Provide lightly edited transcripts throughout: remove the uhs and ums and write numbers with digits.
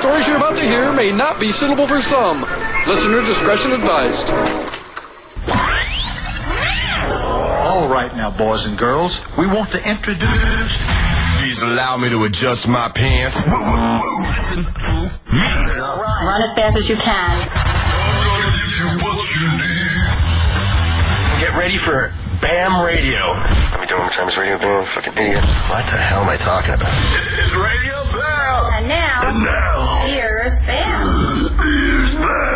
stories you're about to hear may not be suitable for some. Listener discretion advised. All right now, boys and girls, we want to introduce... Please allow me to adjust my pants. Listen to me. Run as fast as you can. I'm gonna give you what you need. Get ready for BAM Radio. Let me do one more time. It's Radio BAM. Fucking idiot. What the hell am I talking about? It's Radio BAM. And now, here's BAM. Here's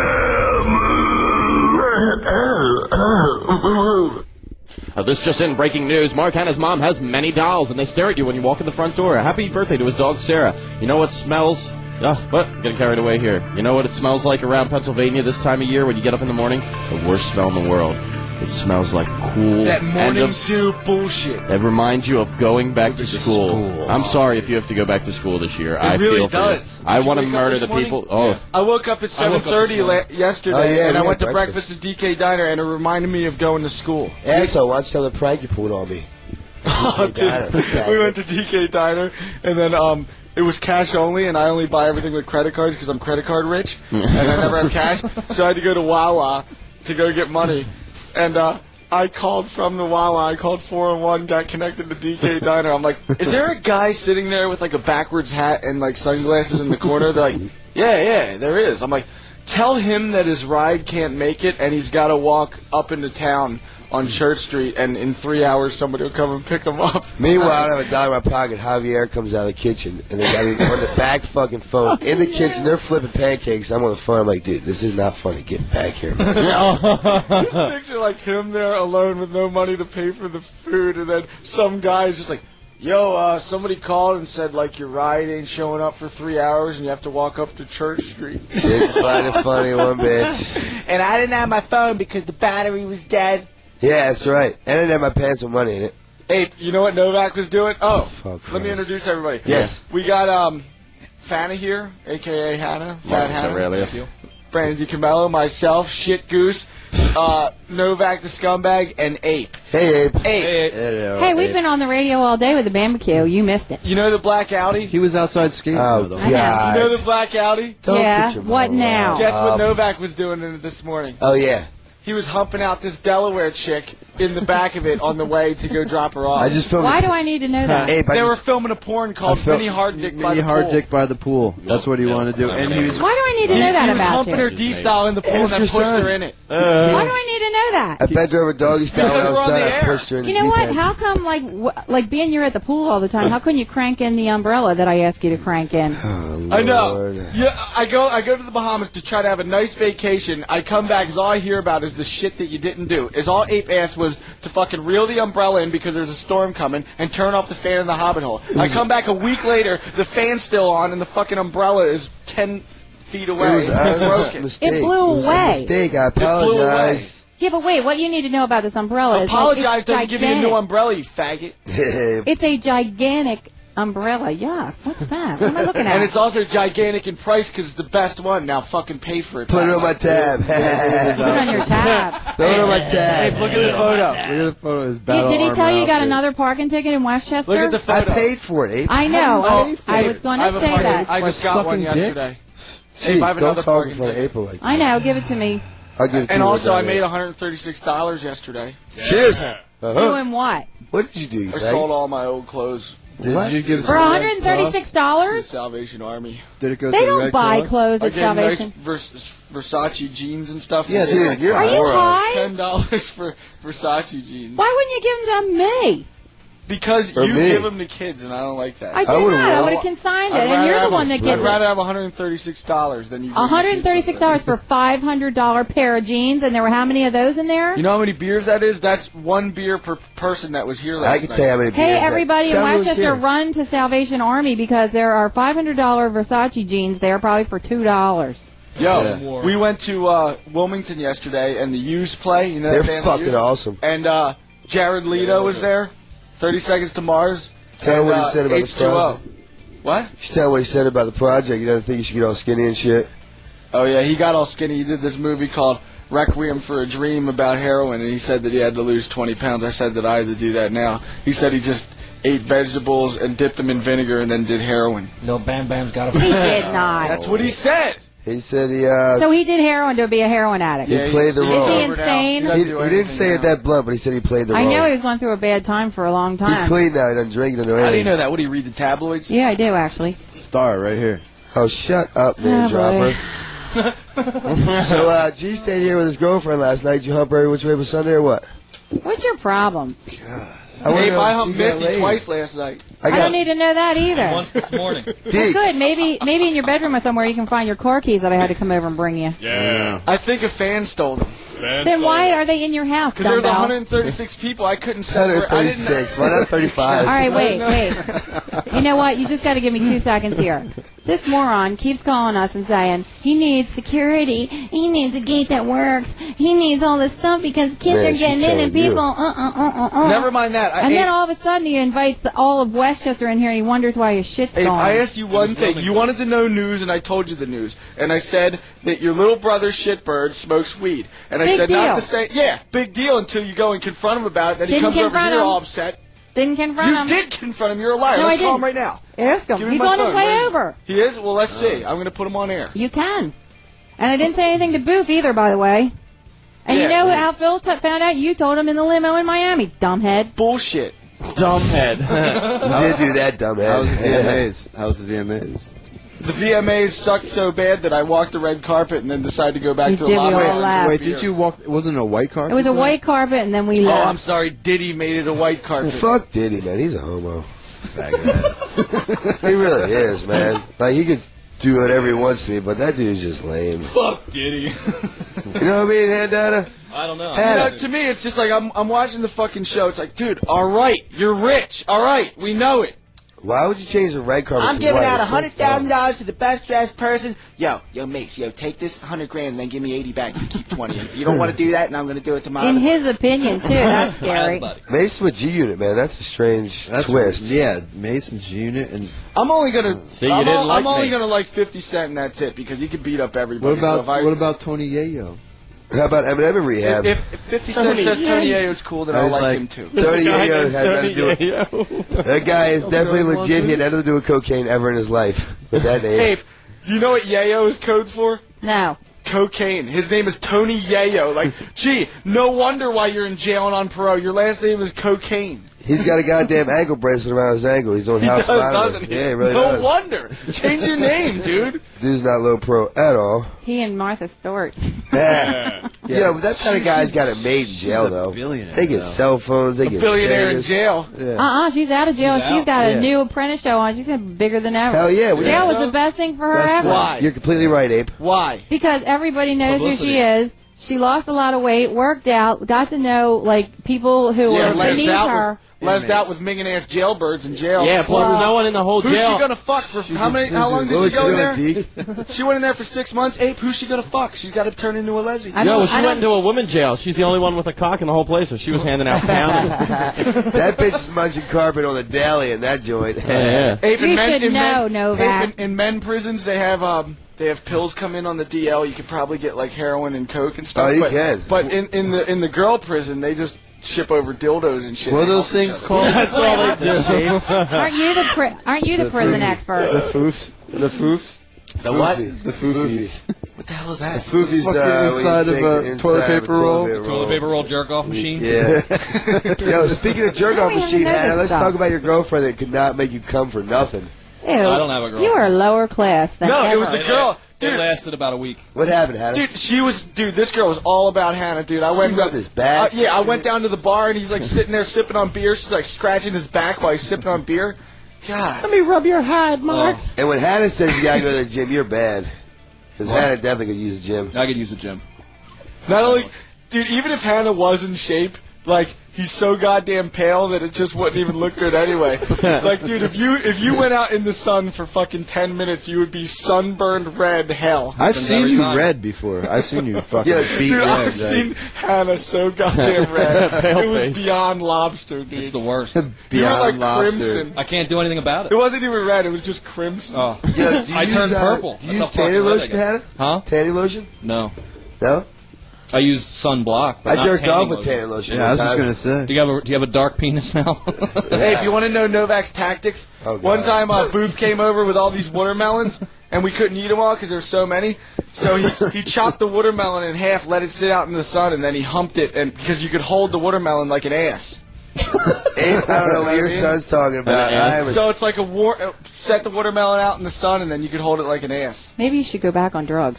BAM. This just in, breaking news. Mark Hanna's mom has many dolls, and they stare at you when you walk in the front door. Happy birthday to his dog, Sarah. You know what smells... what? I'm getting carried away here. You know what it smells like around Pennsylvania this time of year when you get up in the morning? The worst smell in the world. It smells like cool... That morning dew bullshit. It reminds you of going back to school. I'm sorry if you have to go back to school this year. I really feel does. for you. I want to murder the people. Oh, yeah. I woke up at 7:30 yesterday, and I went to breakfast at DK Diner, and it reminded me of going to school. Yeah, so watch some of the prank you pulled on me. Oh, dude. We went to DK Diner, and then it was cash only, and I only buy everything with credit cards because I'm credit card rich, and I never have cash. So I had to go to Wawa to go get money, and I called from the Wawa. I called 401, got connected to DK Diner. I'm like, is there a guy sitting there with like a backwards hat and like sunglasses in the corner? They're like, yeah, there is. I'm like, tell him that his ride can't make it and he's got to walk up into town on Church Street, and in 3 hours somebody will come and pick him up. Meanwhile, I have a dollar in my pocket. Javier comes out of the kitchen, and they got me on the back fucking phone in the kitchen. They're flipping pancakes. I'm on the phone. I'm like, dude, this is not funny. Get back here, man. Just picture like him there alone with no money to pay for the food, and then some guy's just like, yo, somebody called and said like your ride ain't showing up for 3 hours, and you have to walk up to Church Street. Didn't find it funny one bit. And I didn't have my phone because the battery was dead. Yeah, that's right. And I didn't have my pants with money in it. Ape, you know what Novak was doing? Oh, let me Christ. introduce everybody. Yes. We got Fana here, a.k.a. Hannah. Fat Hannah. Brandon DiCarmelo, myself, Shit Goose, Novak the Scumbag, and Ape. Hey, Ape. Hey, we've been on the radio all day with the barbecue. You missed it. You know the Black Audi? He was outside skating. Oh, God. You know the Black Audi? Yeah, what now? Guess what Novak was doing in it this morning? Oh, yeah. He was humping out this Delaware chick in the back of it on the way to go drop her off. I just filmed. Why do I need to know that? Ape, They were filming a porn called Mini Hard Dick by the Pool. Hard Dick by the pool. That's what he wanted to do. And he was. Why do I need to know that He was about humping her you? D-style in the pool and then pushed her in it. Why do I need to know that? I bent her over doggy style when I Because was we're on done. the I air. pushed her in the You know deep what? end. How come, like being you're at the pool all the time, how couldn't you crank in the umbrella that I asked you to crank in? Oh, I know. Lord. Yeah, I go to the Bahamas to try to have a nice vacation. I come back, because all I hear about is the shit that you didn't do. Is all Ape asked was to fucking reel the umbrella in because there's a storm coming and turn off the fan in the hobbit hole. I come back a week later, the fan's still on, and the fucking umbrella is 10 feet away. It was a broken. mistake. It blew It was away. a mistake. I blew away. apologize. Yeah, but wait, what you need to know about this umbrella is Apologize, it's doesn't give you a gigantic. new umbrella, you faggot. It's a gigantic umbrella. Yuck. What's that? What am I looking at? And it's also gigantic in price because it's the best one. Now fucking pay for it. Put it on my tab. Put it on your tab. Throw it on my tab. Hey, look at the photo. Look at the photo of his battle Did he tell you you got outfit. another parking ticket in Westchester? Look at the I photo. paid for it, Ape. I know. I was going I have to a say parking- that. I just got one sucking dick? yesterday. Gee, Ape, I have don't another talk in parking front of ticket. April like that. I know. Give it to me. I'll give it to And you also, I one made time. $136 yesterday. Cheers. Doing what? What did you do? You I fag? sold all my old clothes Did you give it For to the Red Cross? to the $136? Salvation Army. Did it go They to the don't Red buy Cross? clothes I at gave nice Salvation. Versace jeans and stuff. Yeah, dude, you're Are you moron. high? $10 for Versace jeans. Why wouldn't you give them to me? Because Or you me. give them to kids, and I don't like that. I did would've not. I won. would have consigned it. I'd And rather you're the have one them- that gives I'd rather have $136 than you. $136 for a $500 pair of jeans, and there were how many of those in there? You know how many beers that is? That's one beer per person that was here last I can night. tell you how many Hey, beers everybody in Tell me who's Westchester, here. run to Salvation Army because there are $500 Versace jeans there, probably for $2. Yo, we went to Wilmington yesterday, and the U's play. You know They're that band, fucking Used? awesome. And Jared Leto was there. 30 Seconds to Mars. Tell and, what he said about the H2O. project. What? You should tell what he said about the project. You don't think you should get all skinny and shit? Oh, yeah, he got all skinny. He did this movie called Requiem for a Dream about heroin, and he said that he had to lose 20 pounds. I said that I had to do that now. He said he just ate vegetables and dipped them in vinegar and then did heroin. No, Bam Bam's got a... He did not. That's what he said. He said he. So he did heroin to be a heroin addict. He played the role. Is he insane? He didn't say it that blunt, but he said he played the role. I know he was going through a bad time for a long time. He's clean now. He doesn't drink. He doesn't do How do you anything. know that? What do you read the tabloids? Yeah, I do actually. Star right here. Oh, shut up, man, boy. dropper. So, G stayed here with his girlfriend last night. Did you hump her every which way but Sunday or what? What's your problem? Hey, I humped Missy twice last night. I don't need to know that either. Once this morning. Well, good. Maybe in your bedroom or somewhere you can find your car keys that I had to come over and bring you. Yeah. I think a fan stole them. Then why are they in your house? Because there was dumbbell? 136 people. I couldn't separate. 136. Why not 35? All right, wait. You know what? You just got to give me 2 seconds here. This moron keeps calling us and saying he needs security. He needs a gate that works. He needs all this stuff because kids Man, are getting she's in and telling people. Never mind that. And then all of a sudden he invites all of Westchester in here and he wonders why his shit's gone. I asked you one thing. You wanted to know news, and I told you the news. And I said that your little brother Shitbird smokes weed. And I Big said deal. not to say, yeah, big deal until you go and confront him about it. Then he Didn't comes over confront here him. all upset. Didn't confront You him. did confront him. You're a liar. No, Let's I call didn't. him right now. Ask him. Give me He's my on his phone. way Where is he? over. He is? Well, let's see. I'm going to put him on air. You can. And I didn't say anything to Boof either, by the way. And you know how Phil found out? You told him in the limo in Miami, dumbhead. Bullshit. Dumbhead. You did do that, dumbhead. How was the VMAs? The VMAs sucked so bad that I walked the red carpet and then decided to go back You to the did, we lobby. all laughed. Wait, did you walk? Wasn't it a white carpet? It was a white carpet, and then we Oh, left. I'm sorry. Diddy made it a white carpet. Fuck Diddy, man. He's a homo. He really is, man. Like, he could do whatever he wants to me, but that dude's just lame. Fuck Diddy. You know what I mean, Handana? I don't know. To me, it's just like I'm watching the fucking show. It's like, dude, all right, you're rich. All right, we know it. Why would you change the red carpet I'm to giving white? out It's so dumb. $100,000 to the best dressed person. Yo, Mace, take this $100,000 and then give me 80 back. You keep 20. If you don't want to do that, and I'm going to do it tomorrow. In his opinion, too. That's scary. Mason with G-Unit, man. That's a strange twist. Yeah, Mason's G-Unit and. I'm only gonna. See, you didn't like I'm only me. gonna like 50 Cent, and that's it, because he could beat up everybody. What about Tony Yayo? How about Eminem in rehab? If 50 Cent says Tony Yayo's cool, then I'll like him too. Tony Yayo has nothing to do with that guy is definitely legit. He had nothing to do with cocaine ever in his life. With that name. Hey, do you know what Yayo is code for? No. Cocaine. His name is Tony Yayo. Like, gee, no wonder why you're in jail and on parole. Your last name is cocaine. He's got a goddamn ankle bracelet around his ankle. He's on He House does, of Island. doesn't he? Yeah, he really no does. wonder. Change your name, dude. Dude's not low pro at all. He and Martha Stewart. Yeah, but that kind of guy's got it made in jail, though. They get cell phones. They get Billionaire in Segas. jail. She's out of jail. She's got a new apprentice show on. She's bigger than ever. Hell yeah. Jail was the best thing for her ever. Why? You're completely right, Abe. Why? Because everybody knows who she is. She lost a lot of weight, worked out, got to know like people who were beneath her. Lesed out with minging ass jailbirds in jail. Yeah, plus no one in the whole Who's jail. she gonna fuck for? How long did she go in there? She went in there for 6 months. Ape, who's she gonna fuck? She's got to turn into a lesbian. No, she went into a women's jail. She's the only one with a cock in the whole place, so she was handing out pounds. That bitch is munching carpet on the daily in that joint. Yeah. Ape, You should know, Novak. Ape, in men prisons, they have pills come in on the DL. You could probably get like heroin and coke and stuff. Oh, you can. But in the girl prison, they just ship over dildos and shit. What are those things called? That's all they do. Aren't you the prison expert? The foofs. The foofs. The what? The foofies. What the hell is that? Foofies Fucking inside of a toilet paper roll. Toilet paper roll jerk off machine. Yeah. Yo, speaking of jerk off I don't even machine, know Hannah, this let's stuff. talk about your girlfriend that could not make you come for nothing. Ew, I don't have a girl. You are lower class than No, ever. it was a girl. It Dude, lasted about a week. What happened, Hannah? Dude, this girl was all about Hannah, dude. I went rubbed his back? Yeah, I went down to the bar and he's like sitting there sipping on beer. She's like scratching his back while he's sipping on beer. God. Let me rub your hide, Mark. And when Hannah says you gotta go to the gym, you're bad. Because Hannah definitely could use the gym. I could use the gym. Not only, dude, even if Hannah was in shape, like, he's so goddamn pale that it just wouldn't even look good anyway. Like, dude, if you went out in the sun for fucking 10 minutes, you would be sunburned red hell. I've seen you red before. I've seen you fucking beat Dude, red. I've seen Hannah so goddamn red. Pale It was face. beyond lobster, dude. It's the worst. You were Beyond like lobster. crimson. I can't do anything about it. It wasn't even red, it was just crimson. Oh. Yo, do you I use, turned purple. Do you That's use how fucking tanning red I lotion, got. Hannah? Huh? Tanning lotion? No. No? I use sunblock. But I jerked off with tanning lotion. Yeah, I was just gonna say. Do you have a dark penis now? Hey, if you want to know Novak's tactics, one time Booth came over with all these watermelons, and we couldn't eat them all because there's so many. So he chopped the watermelon in half, let it sit out in the sun, and then he humped it, and because you could hold the watermelon like an ass. I don't know what your son's talking about. So it's like set the watermelon out in the sun, and then you could hold it like an ass. Maybe you should go back on drugs.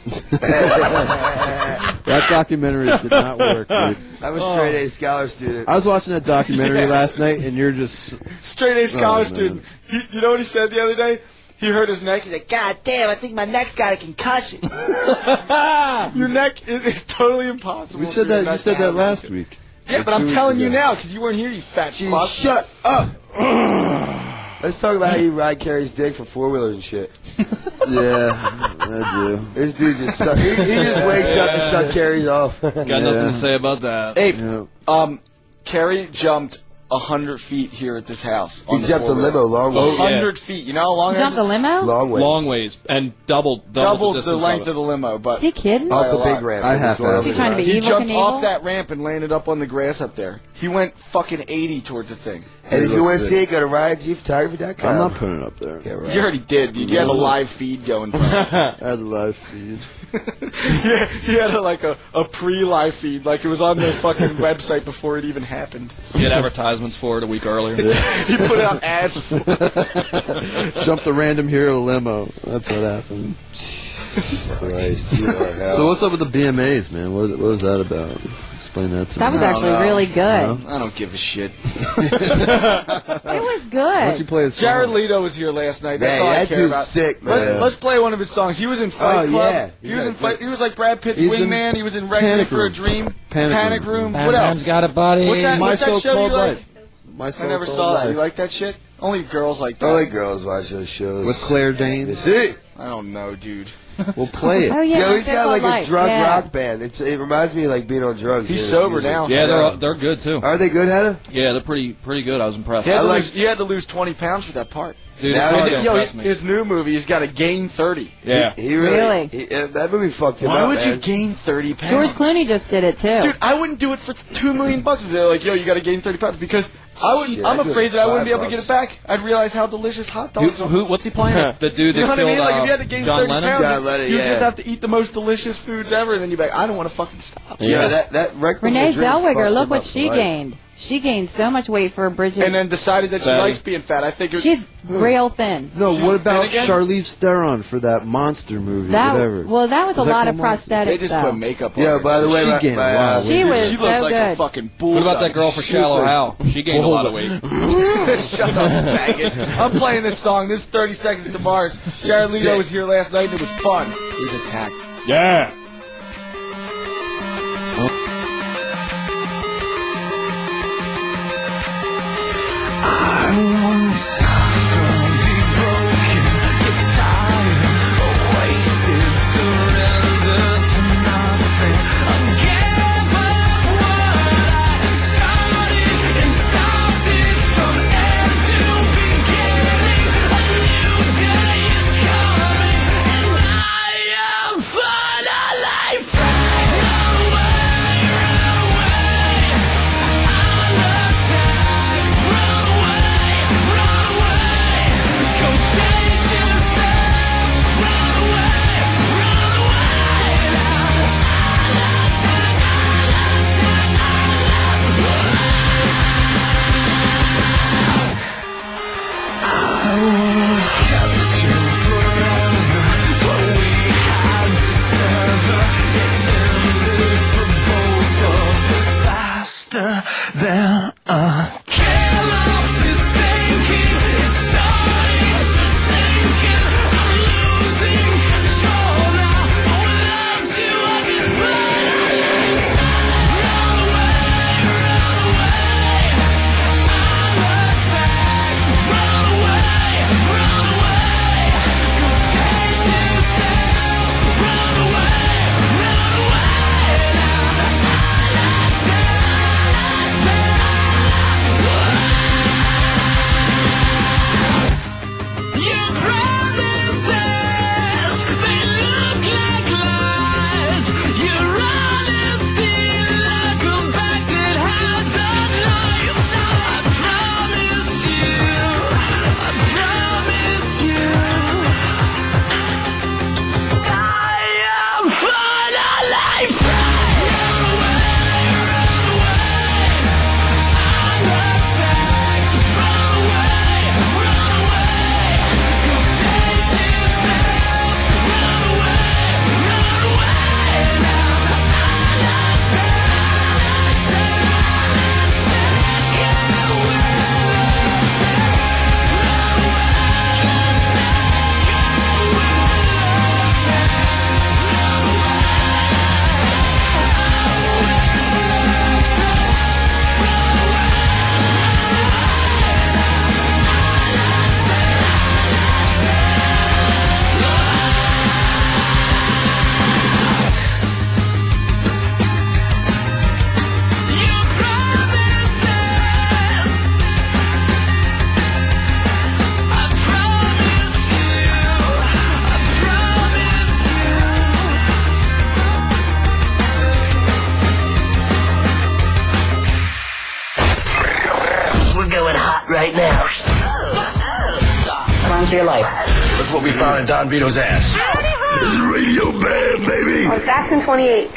That documentary did not work, dude. I'm a straight-A scholar student. I was watching that documentary last night, and you're just... Straight-A scholar student. You know what he said the other day? He hurt his neck. He's like, God damn, I think my neck's got a concussion. Your neck is totally impossible. You said that last week. Yeah, but I'm telling you now, because you weren't here, you fat fuck. Shut up! Let's talk about how you ride Carrie's dick for four-wheelers and shit. Yeah, I do. This dude just sucks. He just wakes up to suck Carrie's off. Got nothing to say about that. Hey, Carrie jumped 100 feet here at this house. He jumped a limo long ways. 100 feet. You know how long? Jumped the limo? Long ways. And doubled the length of the limo. But is he kidding? Off the big ramp. Is he trying to be He evil jumped Knievel? off that ramp and landed up on the grass up there. He went fucking 80 toward the thing. And if you want to see it, go to RyanGphotography.com. I'm not putting it up there. Yeah, right. You already did, dude. You had a live feed going. I had a live feed. Yeah, he had a pre-live feed, like it was on the fucking website before it even happened. He had advertisements for it a week earlier. He put out ads for it. Jumped the random hero limo. That's what happened. Christ, you are hell. So what's up with the BMAs, man? What was that about? Explain that to me. That was actually really good. I don't give a shit. It was good. Why don't you play a song? Jared Leto was here last night. That's all I that care dude's about. sick, man. Let's play one of his songs. He was in Fight Club. Yeah. He was in Fight. He was like Brad Pitt's He's in wingman. He was in Requiem Panic for a Room. Dream. Panic Room. Batman's What else? got a body. What's that? My What's that show So-Called you like? Life. My I So-Called never saw that. Life. You like that shit? Only girls like that. Only girls watch those shows. With Claire Danes. See? I don't know, dude. We'll play it. Oh yeah, Yo, he's got like a Life. drug Yeah. rock band. It reminds me of like being on drugs. He's Yeah, sober music. now. Yeah, they're good too. Are they good, Hannah? Yeah, they're pretty good. I was impressed. You had to lose 20 pounds for that part. Dude, Now it's hard he to did- impress me. His new movie, he's got to gain 30. Yeah. He really? Really? That movie fucked him Why up, would you man. gain 30 pounds? George Clooney just did it too. Dude, I wouldn't do it for $2 million if they're like, yo, you got to gain 30 pounds because Shit, I'm I'd do it afraid for that I wouldn't be able to $5. get it back. I'd realize how delicious hot dogs are. What's he playing? The dude You know that what I killed mean? Like if you had to gain John 30 Lennon? pounds, John Lennon, you yeah. just have to eat the most delicious foods ever, and then you're like, I don't want to fucking stop. Yeah, that Requiem Renee for a Dream Zellweger, fucked look him what up she for life. gained. She gained so much weight for Bridget. And then decided that she Fatty. likes being fat. I think she's real thin. No, She's what about thin again? Charlize Theron for that monster movie? Whatever. That was Was a that lot of called Monster? prosthetics. they just though. put makeup on Yeah, her. by the way, She gained a lot of She was She so looked like a good. fucking bull. What about that girl for Shallow Hal? She gained a lot of weight. Shut up, faggot. I'm playing this song. This is 30 Seconds to Mars. Jared Leto was here last night, and it was fun. He's attacked. Yeah. Run away, challenge your life. Look what we found in Don Vito's ass. This is Radio Bam, baby. On Faction 28.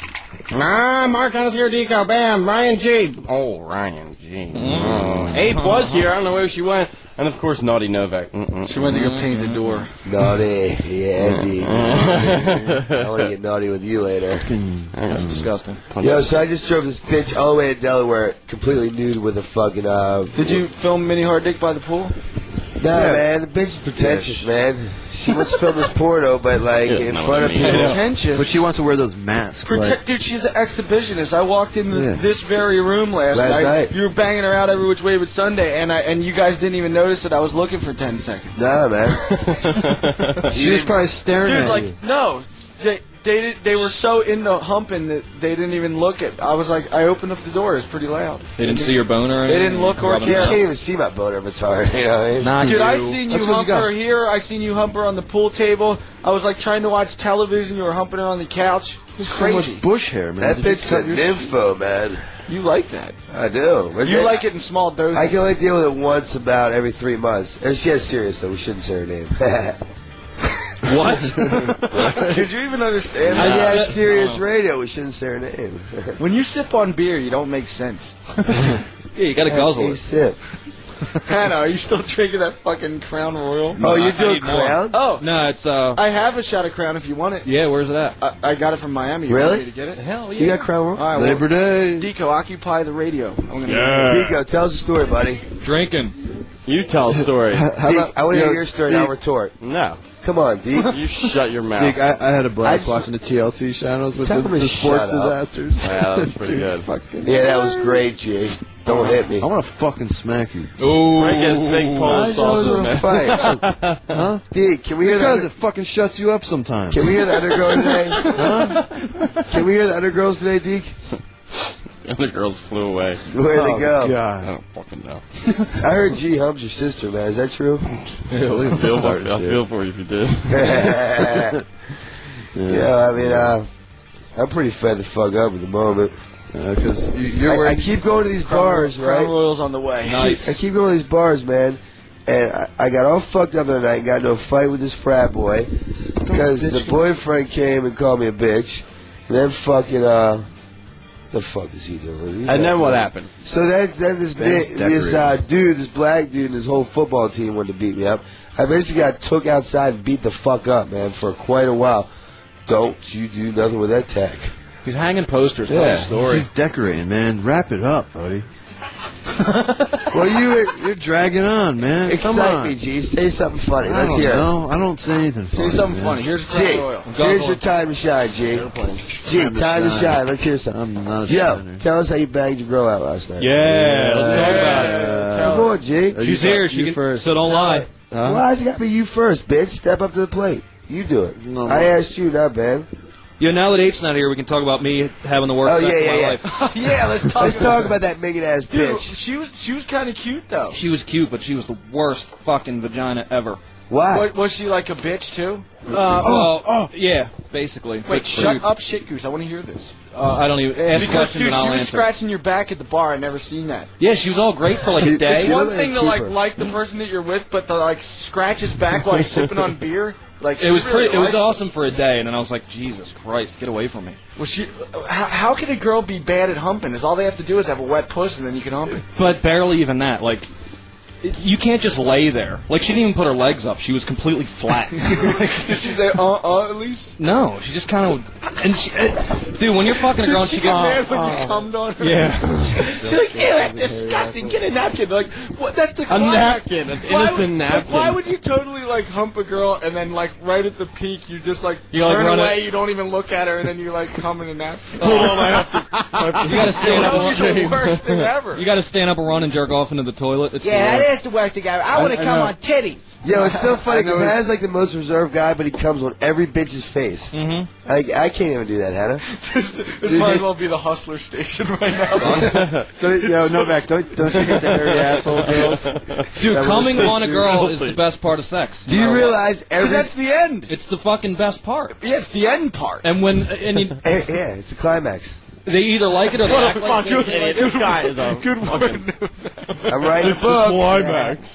Mark Hunt is here, Deco. Bam, Ryan G. Oh, Ryan G. Ape was here. I don't know where she went. And, of course, Naughty Novak. She went to go paint the door. Naughty. Yeah, D. I want to get naughty with you later. That's disgusting. Yo, so I just drove this bitch all the way to Delaware, completely nude with a fucking, Did you film Mini Hard Dick by the pool? Nah, man, the bitch is pretentious, man. She wants to film this porno, but, like, in front of people. Pretentious? But she wants to wear those masks. Dude, she's an exhibitionist. I walked into this very room last night. You were banging her out every which way but Sunday, and you guys didn't even notice that I was looking for 10 seconds. Nah, man. She was probably staring at you. No. They were so into humping that they didn't even look at. I was like, I opened up the door. It's pretty loud. They didn't see your boner or anything? They didn't look or care. You can't even see my boner if it's hard. You know what I mean? Nah, dude, I seen you hump her here. I seen you hump her on the pool table. I was like trying to watch television. You were humping her on the couch. It's crazy. So much bush hair, man. That bitch's a nympho, man. You like that? I do. You like it in small doses. I can only deal with it once about every 3 months. And she has serious, though. We shouldn't say her name. What? Did you even understand I that? got serious radio. We shouldn't say her name. When you sip on beer, you don't make sense. Yeah, you gotta guzzle it. Sip. Hannah, are you still drinking that fucking Crown Royal? Oh, you're doing Crown? Oh. No, it's, I have a shot of Crown if you want it. Yeah, where's it at? I got it from Miami. You Really? want me to get it? Hell yeah. You got Crown Royal? All right, Labor Day. Deco, occupy the radio. Deco, tell us a story, buddy. Drinking. You tell a story. Deke, I want to hear your story, and I'll retort. No. Come on, Deke. You shut your mouth. Deke, I had a blast watching the TLC channels with the sports disasters. Yeah, that was pretty good. Yeah, that was great, G. Don't hit me. I want to fucking smack you. Oh. Break his big pole saucer, man. Fight. Huh? Deke, can we hear that? Because it fucking shuts you up sometimes. Can we hear the Undergirls today? Huh? Can we hear the Undergirls today, Deke? The other girls flew away. Where'd they go? God. I don't fucking know. I heard G humps your sister, man. Is that true? I feel for you if you did. Yeah, I mean, I'm pretty fed the fuck up at the moment. Because I keep going to these bars, right? Crown Royal's on the way. Nice. I keep going to these bars, man. And I got all fucked up the other night and got into a fight with this frat boy because the boyfriend came and called me a bitch. And then fucking, the fuck is he doing? And then what happened? So then this dude, this black dude, and his whole football team wanted to beat me up. I basically got took outside and beat the fuck up, man, for quite a while. Don't you do nothing with that tag. He's hanging posters, telling a story. He's decorating, man. Wrap it up, buddy. Well, you're dragging on, man. Excite me, G. Say something funny. Let's hear it. I don't say anything funny. Say something funny. Here's Crown Royal. Here's your time to shine, G. G, time to shine. Let's hear something. I'm not a Yo, shiner. tell us how you banged your girl out last night. Yeah, let's talk about it. Come on, G. She's here. She can, first. so don't lie. Why has it got to be you first, bitch? Step up to the plate. You do it. No, I asked you, not Ben. Yeah, now that Ape's not here, we can talk about me having the worst sex of my life. Yeah, let's talk. Let's talk about that minging ass Dude, bitch. she was kind of cute though. She was cute, but she was the worst fucking vagina ever. Why? Was she like a bitch too? Yeah, basically. Wait, But shut rude. up, shit goose. I want to hear this. I don't even ask Because questions dude, and I'll she was answer. scratching your back at the bar. I never seen that. Yeah, she was all great for like a day. It's one thing to like the person that you're with, but to like scratch his back while he's sipping on beer. Like It was she really pretty. It was liked awesome for a day, and then I was like, Jesus Christ, get away from me. Was she? How can a girl be bad at humping? Is all they have to do is have a wet puss and then you can hump it. But barely even that. Like, you can't just lay there. Like, she didn't even put her legs up. She was completely flat. Did she say at least? No, she just kind of. And she, dude, when you're fucking a girl, Did she she get gets. mad when you cummed on her? Yeah. She's like, ew, that's disgusting. Get a napkin. Like, what? That's the A climax. napkin, an Why innocent would- napkin. Why would you totally like hump a girl and then like right at the peak you just like You, like, turn run away, it- you don't even look at her, and then you like come in a napkin? Hold on, I have to. You gotta stand That up. was the worst thing ever. You gotta stand up and run and jerk off into the toilet. It's Yeah, the that is the worst thing ever. I want to come on titties. Yo, it's so funny because Hannah's like the most reserved guy, but he comes on every bitch's face. Mm-hmm. I can't even do that, Hannah. This might as well be the Hustler station right now. Yo, Novak, don't you get the hairy asshole girls? Dude, That coming was- on a girl is the best part of sex. Do you realize Because every... that's the end. It's the fucking best part. Yeah, it's the end part. And when Yeah, it's the climax. they either like it or they act like Fuck you, they idiot. This guy is a Good word. I'm writing a book. climax.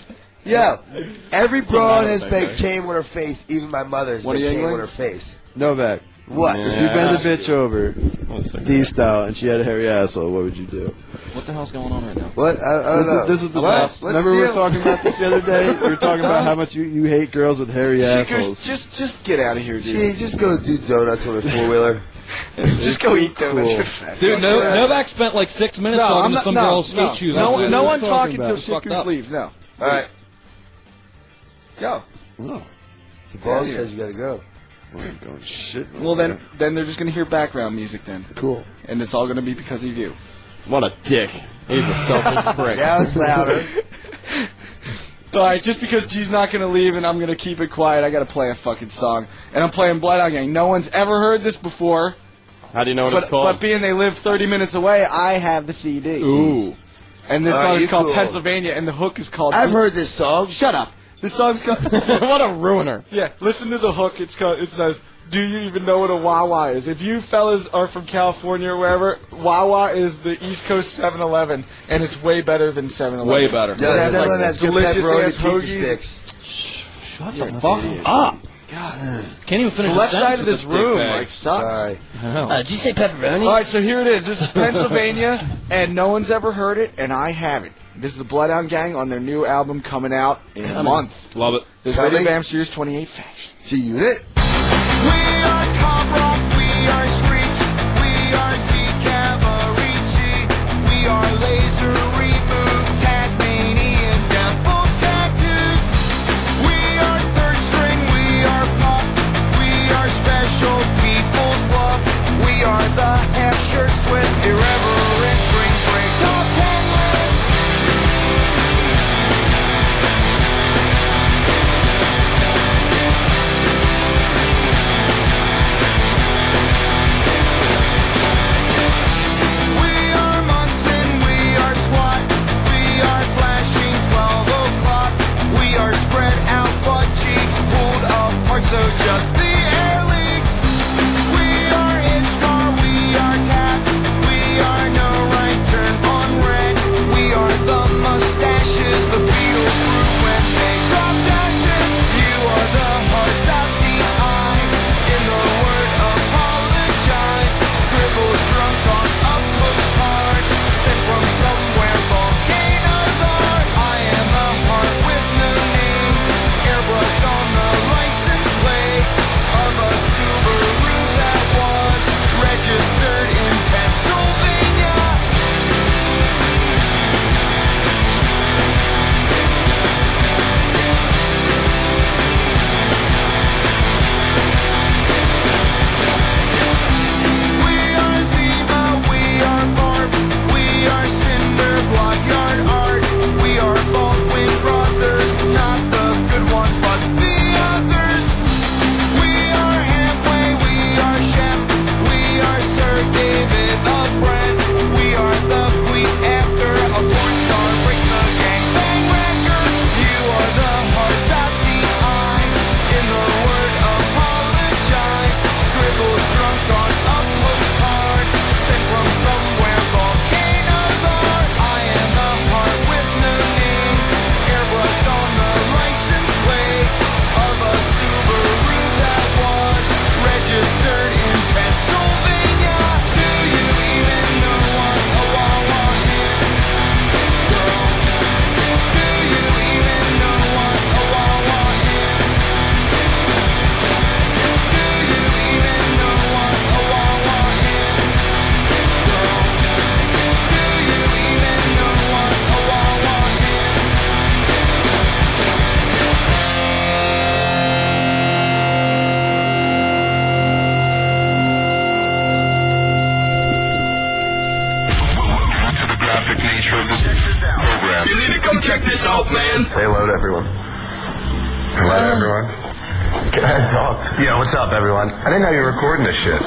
Yo, every broad has came with her face. Even my mother's What are you came angling? with her face. Novak. What? If you bend the bitch over, D style, and she had a hairy asshole, what would you do? What the hell's going on right now? What? I don't know. This was the What? best. What's Remember the we were deal? talking about this the other day? We were talking about how much you hate girls with hairy assholes. Just get out of here, dude. Gee, just go do donuts on a 4-wheeler. Just go eat donuts. Cool. You're fat. Dude, Novak spent like 6 minutes talking to some girl's skate shoes. No one talking about? till Sickers leave. No. All right. Go. No. The boss says you gotta go. I ain't going shit. Well, then they're just gonna hear background music then. Cool. And it's all gonna be because of you. What a dick. He's a selfish prick. Now it's louder. All right, just because G's not gonna leave and I'm gonna keep it quiet, I gotta play a fucking song. And I'm playing Bloodhound Gang. No one's ever heard this before. How do you know what it's called? But being they live 30 minutes away, I have the CD. Ooh. And this All song right, is you called cool. Pennsylvania, and the hook is called... I've heard this song. Shut up. This song's called... What a ruiner. Yeah, listen to the hook. It says, do you even know what a Wawa is? If you fellas are from California or wherever, Wawa is the East Coast 7-Eleven, and it's way better than 7-Eleven. Way better. No, It has, like, 7-Eleven has good delicious pepperoni ass pizza hoagies. sticks. Shut the fuck up. God. Can't even finish The left the side of this room, bag. like, sucks. Sorry. Did you say pepperoni? All right, so here it is. This is Pennsylvania, and no one's ever heard it, and I haven't. This is the Bloodhound Gang on their new album coming out in a month. Love it. This is Radio Bam Series 28 Fashion. G-Unit. We are Cobb Rock, we are Screech, we are Z Cavalry, we are Laser Reboot, Tasmanian Devil Tattoos. We are Third String, we are Pop, we are Special People's Club. We are the half shirts with irreverent spring break top 10 list. We are Munson, we are SWAT, we are flashing 12 o'clock. We are spread out butt cheeks, pulled apart so just the air leaks. We are Ishtar, we are Tap, we are no right turn on red. We are the mustaches, the Beatles grew when they dropped acid. You are the hearts of T.I. In the word apologize, scribbled drunk on a postcard, sent from somewhere volcanoes are. I am the heart with no name, airbrushed on the license plate of a Subaru that was registered in Pennsylvania. We are Zima, we are Barf, we are Cinder, Blockyard Art. We are Baldwin Brothers, not the good one, but the others. We are Amway, we are Shep, we are Sir David the Brent. We are the queen after a porn star breaks the gangbang record. You are the hearts of T.I. In the word apologize, scribbled drunk on a postcard, sent from somewhere volcanoes are. I am the heart with no name, airbrushed on the license plate of a Subaru that was registered in Pennsylvania. Do you even know what a Wawa is? No. Do you even know what a Wawa is? Do you even know what a Wawa is? No. Do you even know what a Wawa is? Welcome to the graphic nature of this program. You need to come check this out, man. Say hello to everyone. Hello, everyone. Can I talk? Yeah, what's up, everyone? I didn't know you were recording this shit. I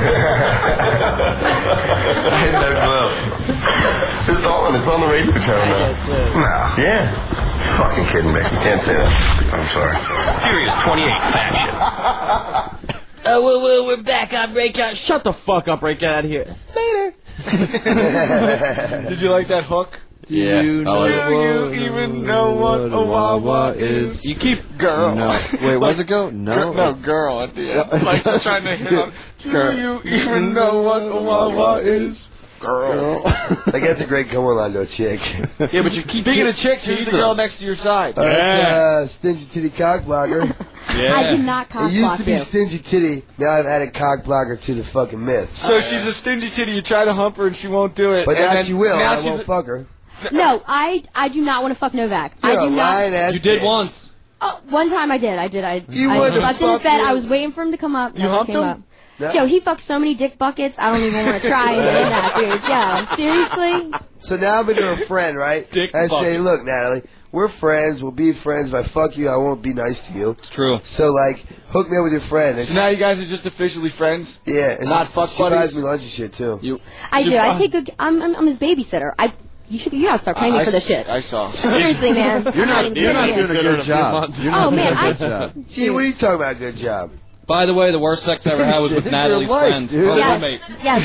had no clue. It's on the radio channel now. No. Yeah. You're fucking kidding me. You can't say that. I'm sorry. Serious 28 Fashion. Oh, whoa, we're back on Breakout. Shut the fuck up, right? Get out of here. Did you like that hook? Yeah. Do you even know what a Wawa is? You keep girl. No. Wait, what's it go? No. No, girl at the end. Like just trying to hit on. Do you even know what a Wawa is? Girl. Like, that's a great come-on line to a chick. Yeah, but you keep speaking of chicks, who's the girl next to your side? Stingy Titty Cock Blocker. Yeah. I did not cock block It used to be you. Stingy Titty. Now I've added Cock Blocker to the fucking myth. So she's a stingy titty. You try to hump her and she won't do it. But and now then, she will. Now I won't fuck her. No, I do not want to fuck Novak. You're I do a not. lying ass You did bitch. once. Oh, one time I did. I You wouldn't slept in his fuck bed. him. I was waiting for him to come up. You never humped came him? up. No. Yo, he fucked so many dick buckets. I don't even want to try and get in that, dude. Yo, seriously? So now I'm into a friend, right? Dick I say, bucket. look, Natalie, we're friends. We'll be friends. If I fuck you, I won't be nice to you. It's true. So, like, hook me up with your friend. And So now you guys are just officially friends? yeah. And Not fuck she buddies? buys me lunch and shit, too. I do. I take good. I'm his babysitter. You gotta start paying me for this shit. I saw. Seriously, man. You're not doing a good job. You're not Oh, doing man, a good job. Gee, what are you talking about? Good job. By the way, the worst sex I ever had was with Your Natalie's life, friend. dude. Her Yes. roommate.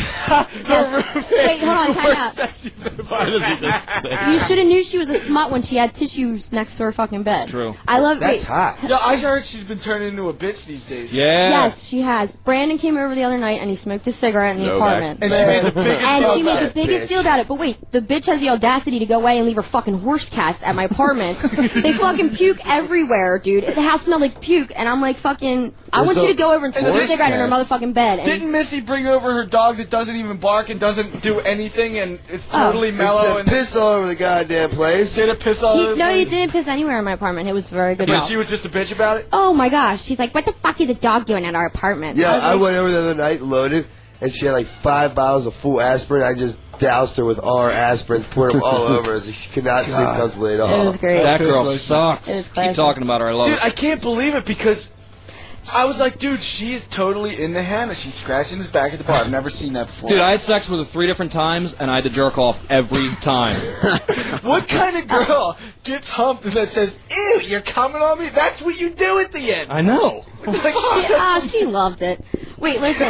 Yes. Wait, hold on. Time out. Why does he just say You should have knew she was a smut when she had tissues next to her fucking bed. True. I love. That's wait. hot. Yeah, I heard she's been turning into a bitch these days. Yeah. Yes, she has. Brandon came over the other night and he smoked a cigarette in the apartment. And she made the biggest And deal she made about the it. biggest deal about it. But wait, the bitch has the audacity to go away and leave her fucking horse cats at my apartment. They fucking puke everywhere, dude. The house smelled like puke, and I'm like, fucking, I want you to go over and smoke a horse cigarette in her cats? motherfucking bed. And Didn't Missy bring over her dog that doesn't even bark and doesn't do anything and it's totally mellow Except and piss all over the goddamn place. did a piss all over the no, he place? didn't piss anywhere in my apartment. It was very good. But help. she was just a bitch about it? Oh my gosh, she's like, what the fuck is a dog doing at our apartment? Yeah, was I like, went over the other night, loaded, and she had like 5 bottles of full aspirin. I just doused her with our aspirins, poured them all over her. So she could not sleep comfortably at all. It was great. That girl sucks. It was Keep classic. talking about her. I love Dude, it. I can't believe it because I was like, dude, she is totally into Hannah. She's scratching his back at the bar. I've never seen that before. Dude, I had sex with her 3 different times, and I had to jerk off every time. What kind of girl gets humped and then says, ew, you're coming on me? That's what you do at the end. I know. Like, She loved it. Wait, listen.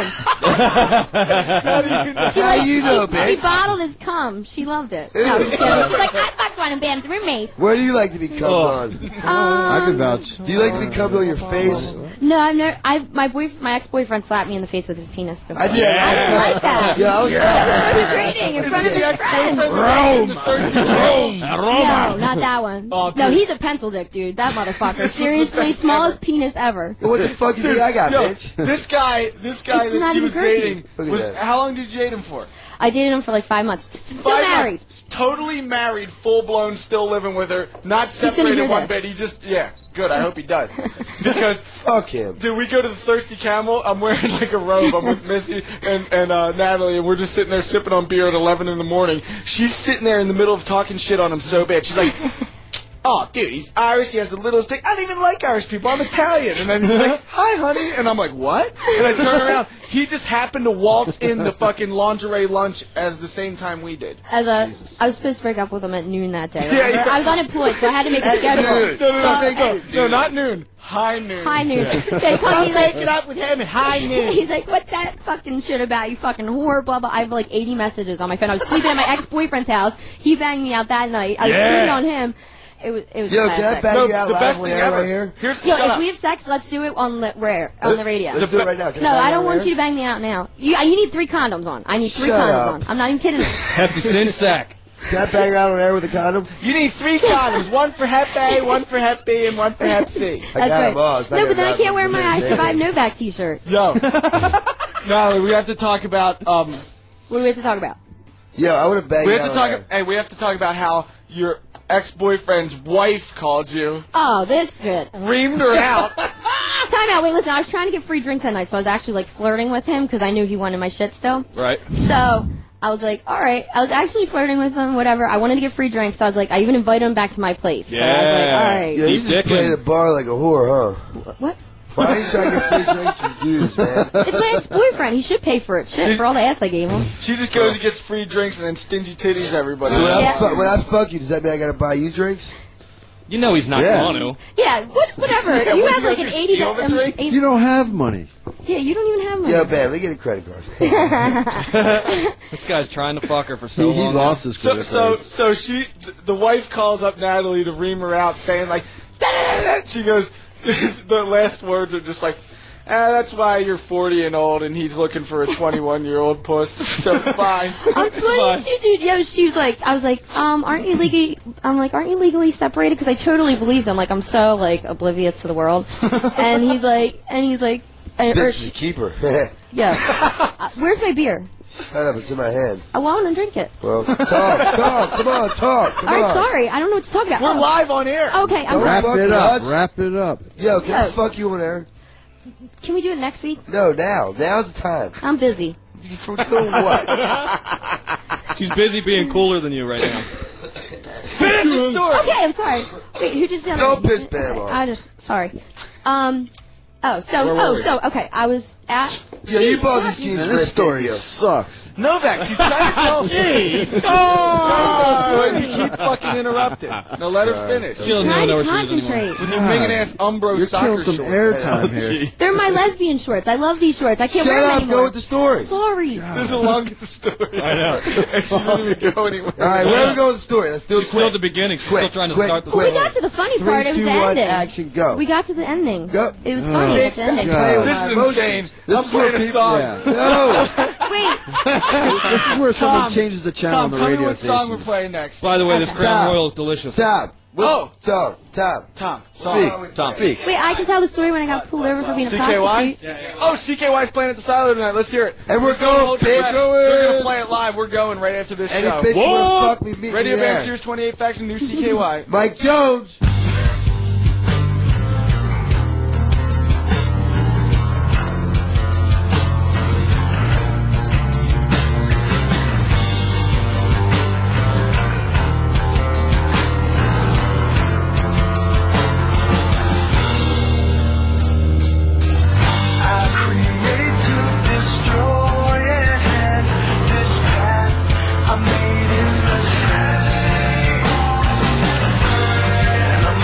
How She like, you know, she bitch? bottled his cum. She loved it. No, I'm just kidding. She's like, I fucked one of Bam's roommates. Where do you like to be cummed on? I can vouch. Do you like to be cummed on your face? No, I've never. My ex-boyfriend slapped me in the face with his penis before. I did. I like that. Yeah, I was I was rating in front of his friends. No, not that one. No, he's a pencil dick, dude. That motherfucker. Seriously, smallest penis ever. What the fuck you think I got, Yo, bitch? this guy It's that not she even was girthy. dating, Look at was that. how long did you date him for? I dated him for like 5 months. Still 5 married. months. Totally married, full blown, still living with her, not gonna separated hear one this. bit. He just, yeah, good. I hope he does. Because, Fuck him. dude, we go to the Thirsty Camel. I'm wearing like a robe. I'm with Missy and Natalie, and we're just sitting there sipping on beer at 11 in the morning. She's sitting there in the middle of talking shit on him so bad. She's like, oh, dude, he's Irish. He has the littlest dick. I don't even like Irish people. I'm Italian. And then he's like, hi, honey. And I'm like, what? And I turn around. He just happened to waltz in the fucking lingerie lunch as the same time we did. I was supposed to break up with him at noon that day. Yeah, remember? yeah. I was unemployed, so I had to make a schedule. No, not noon. High noon. High noon. They call me like, up with him at high noon. he's like, what's that fucking shit about, you fucking whore, blah, blah. I have like 80 messages on my phone. I was sleeping at my ex-boyfriend's house. He banged me out that night. I was sleeping on him. It was Yo, can I classic. bang No, you out the live best when thing you're ever. right here? Here's, Yo, shut if up. we have sex, let's do it on the radio. Let's do it right now. Can No, bang I you don't out want here? you to bang me out now. You need 3 condoms on. I need 3 Shut condoms up. on. I'm not even kidding. Hefty sin sack. Can I bang her out on air with a condom? You need 3 condoms. One for Hep A, one for Hep B, and one for Hep C. I That's got right. them all. It's not No, but gonna then I matter. can't wear my I Survive Novak t-shirt. Yo. Natalie, we have to talk about, What do we have to talk about? Yo, I would have banged we you have to out on talk, air. hey, we have to talk about how your ex-boyfriend's wife called you, Oh, this shit. reamed her out. Time out. Wait, listen. I was trying to get free drinks that night, so I was actually like flirting with him because I knew he wanted my shit still. Right. So I was like, all right. I was actually flirting with him, whatever. I wanted to get free drinks, so I was like, I even invited him back to my place. So I was like, all right. Yeah, you Keep just play dicking. the bar like a whore, huh? What? Why are you trying to get free drinks from dudes, man? It's my ex-boyfriend. He should pay for it. Shit, for all the ass I gave him. She just goes and gets free drinks and then stingy titties everybody. So when, Yeah. when I fuck you, does that mean I gotta buy you drinks? You know he's not Yeah. going to. Yeah, whatever. You have like an 80. You don't have money. Yeah, you don't even have money. Yo, Bam, let me get a credit card. This guy's trying to fuck her for so He long. lost his credit So card. the wife calls up Natalie to ream her out, saying like, she goes, the last words are just like, that's why you're 40 and old, and he's looking for a 21-year-old puss. So fine. I'm 22, dude. Yo, she was like, I was like, aren't you legally separated? Because I totally believed him. Like, I'm so like oblivious to the world. and he's like, Bitch is a keeper. yeah. Where's my beer? Shut up, it's in my hand. I want to drink it. Well, talk, come on, talk. All right, sorry, I don't know what to talk about. We're live on air. Okay, I'm sorry. Wrap it up. Yo, can I fuck you on air? Can we do it next week? No, now. Now's the time. I'm busy. For doing what? She's busy being cooler than you right now. Finish the story. Okay, I'm sorry. Wait, who just said? Don't piss Bam off. Sorry. Okay, I was at. Yeah, you bought these jeans. Man, this story sucks. Novak, she's trying to tell us. Jeez. You keep fucking interrupting. Now let her finish. She doesn't even know where she is Concentrate. anymore. With your banging ass Umbro You're soccer killing some shorts. airtime here. They're my lesbian shorts. I love these shorts. I can't wear them Shut up, anymore. go with the story. Sorry. This is the longest story. I know. And she didn't even go anywhere. All right, where are we going with the story? Let's do it She's still at the quick. beginning. She's Quick, still trying to quick, start the Well, we story. got to the funny 3, part. It was 2, the 1, ending. action, go. We got to the ending. Go. It was funny. Bitch, It's the ending. stop playing with This my is emotions. insane. This I'm is where playing a people- song. No. Wait. This is where someone changes the channel Tom, on the tell me radio what song we're station. playing next. By the way, this Okay. Crown Stop. Royal is delicious. Tom. Oh. Tom. Tom. Speak. Wait, I can tell the story when I got pulled over for being a CKY? prostitute. Oh, CKY's playing at the Silo tonight. Let's hear it. And we're Just don't going, hold your bitch. breath. They're going to play it live. We're going right after this Any show. bitch wanna fuck me, meet Radio me Bam there. Series 28 Faction, new CKY. Mike Jones. I create to destroy and this path I made in the sand. And I'm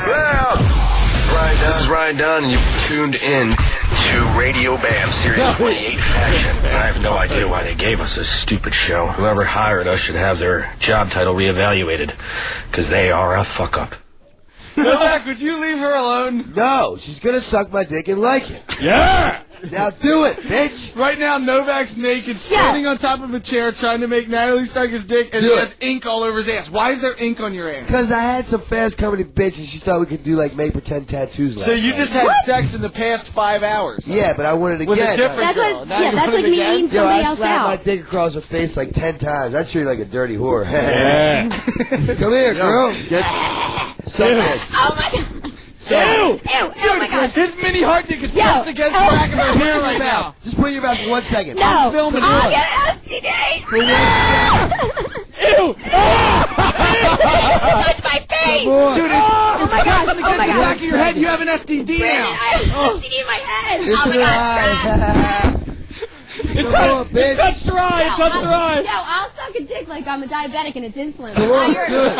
loud. This is Ryan Dunn, and you've tuned in to Radio BAM, Series 28 Faction. I have no idea why they gave us this stupid show. Whoever hired us should have their job title reevaluated, because they are a fuck-up. Novak, would you leave her alone? No, she's gonna suck my dick and like it. Yeah! Now do it, bitch! Right now, Novak's naked, standing on top of a chair, trying to make Natalie suck his dick, and he has ink all over his ass. Why is there ink on your ass? Because I had some fast comedy bitch, and she thought we could do, like, make pretend tattoos last So you night. just had sex in the past 5 hours? Yeah, but I wanted it With again. a different girl. That's like me eating Yo, somebody I else slapped my out. dick across her face like 10 times. I treat her like a dirty whore. Yeah. Come here, girl. Suck this. Oh my god. Ew! Ew, oh my gosh. His mini hard dick is pressed against the back of her hair right now. Just put it in your mouth for 1 second. No. I'm filming I'll it. get an STD. Ew! Touch my face. Come on. Dude, Oh my gosh. against the back of your head. You have an STD now. I have an STD in my head. It's Oh my gosh. It touched her eye. It touched her eye. Yo, I'll suck a dick like I'm a diabetic and it's insulin. Come on, You're- do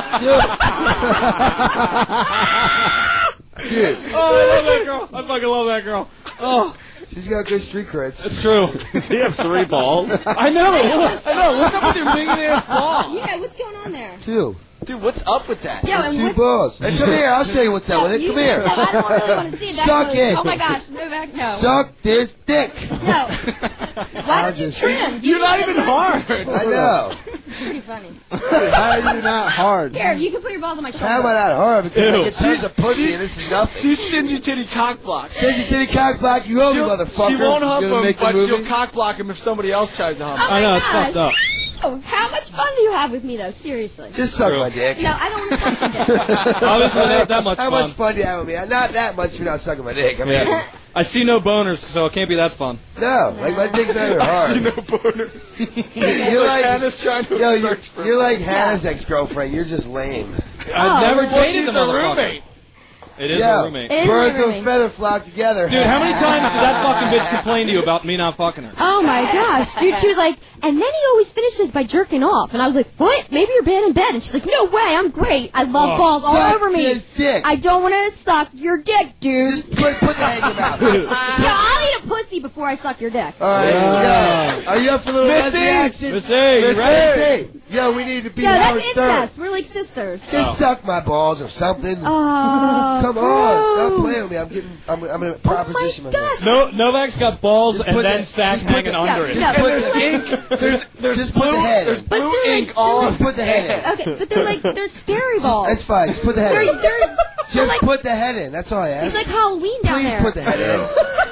it. Oh, I love that girl. I fucking love that girl. Oh. She's got good street creds. It's true. Does he have 3 balls? I know. What's up with your big ass ball? Yeah, what's going on there? 2. Dude, what's up with that? Yo, and 2 what's... balls. Hey, come here. I'll show you what's up with it. You- Come here. No, I don't really want to see that. Suck it. Oh my gosh, move back. No. Suck this dick. No. Why don't you trim? You're not even hard. I know. Pretty funny. How are you not hard? Here, you can put your balls on my shoulder. How am I not hard? Because I Ew. get tons of pussy and this is nothing. She's stingy titty cock block. Stingy titty cock block, you owe me, motherfucker. She won't hump gonna him, make the but she'll movie? cock block him if somebody else tries to hump him. Oh my I know, it's gosh. fucked up. Oh, how much fun do you have with me, though? Seriously. Just suck my dick. No, I don't want to touch your dick. Obviously, not that much How fun. much fun do you have with me? Not that much. You're not sucking my dick. I mean, Yeah. I see no boners, so it can't be that fun. no, like my dick's not even hard. No boners. You're like, Hannah's trying to yo, search for you're like Hannah's ex-girlfriend. You're just lame. I've never well, dated she's the a motherfucker. roommate. It is Yeah. a roommate. It is Birds my of a roommate. feather flock together. Dude, how many times did that fucking bitch complain to you about me not fucking her? Oh my gosh, dude, she was like, and then he always finishes by jerking off. And I was like, what? Maybe you're bad in bed. And she's like, no way, I'm great. I love balls all Suck over me. his dick. I don't want to suck your dick, dude. Just put that in your mouth. No, I'll eat a pussy before I suck your dick. All right, yo, are you up for a little Missy! Leslie action? Missy, you ready? Missy, yo, we need to be Yo, Howard that's Stern. incest. We're like sisters. Just suck my balls or something. Oh, Come on, stop playing with me. I'm gonna proposition oh my gosh. myself. No, Novak's got balls Just and put then the- sack just put hanging the- under it. No, And there's but they're ink. There's Just blue, put the head There's in. blue they're ink like- all Just put the head in. Okay, but they're like, they're scary balls. That's fine. Just put the head They're, in. they're Just like, put the head in. That's all I it's ask. like Halloween down Please there. put the head in.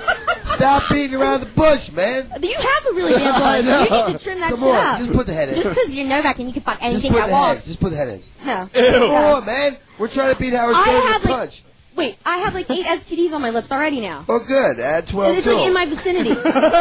Stop beating around the bush, man. You have a really bad I bush. know. You need to trim that Come shit on, up. just put the head in. Just because you're Novak and you can fuck Just anything put that the head. walks. Just put the head in. No. Come on, man. We're trying to beat Howard I Stern with have a like, punch. wait, I have like 8 STDs on my lips already now. Oh, good. Add 12 And it's to like in them. my vicinity.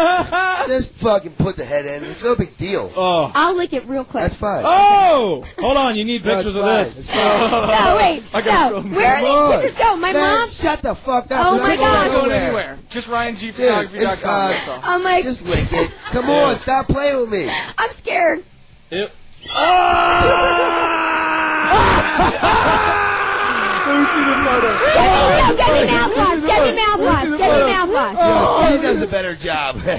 Just fucking put the head in. It's no big deal. Oh. I'll lick it real quick. That's fine. Oh! Hold on, you need No, pictures it's of fine. this. It's fine. No, wait. No. Where are Come on. these pictures going? My Man, mom? shut the fuck up. Oh We're my not God. going anywhere. anywhere. Just Dude, it's, RyanGphotography.com. That's all. I'm like, just lick it. Come on, stop playing with me. I'm scared. Yep. Let me see the photo. Get me mouthwash. Get me mouthwash. Get me mouthwash. She does a better job. She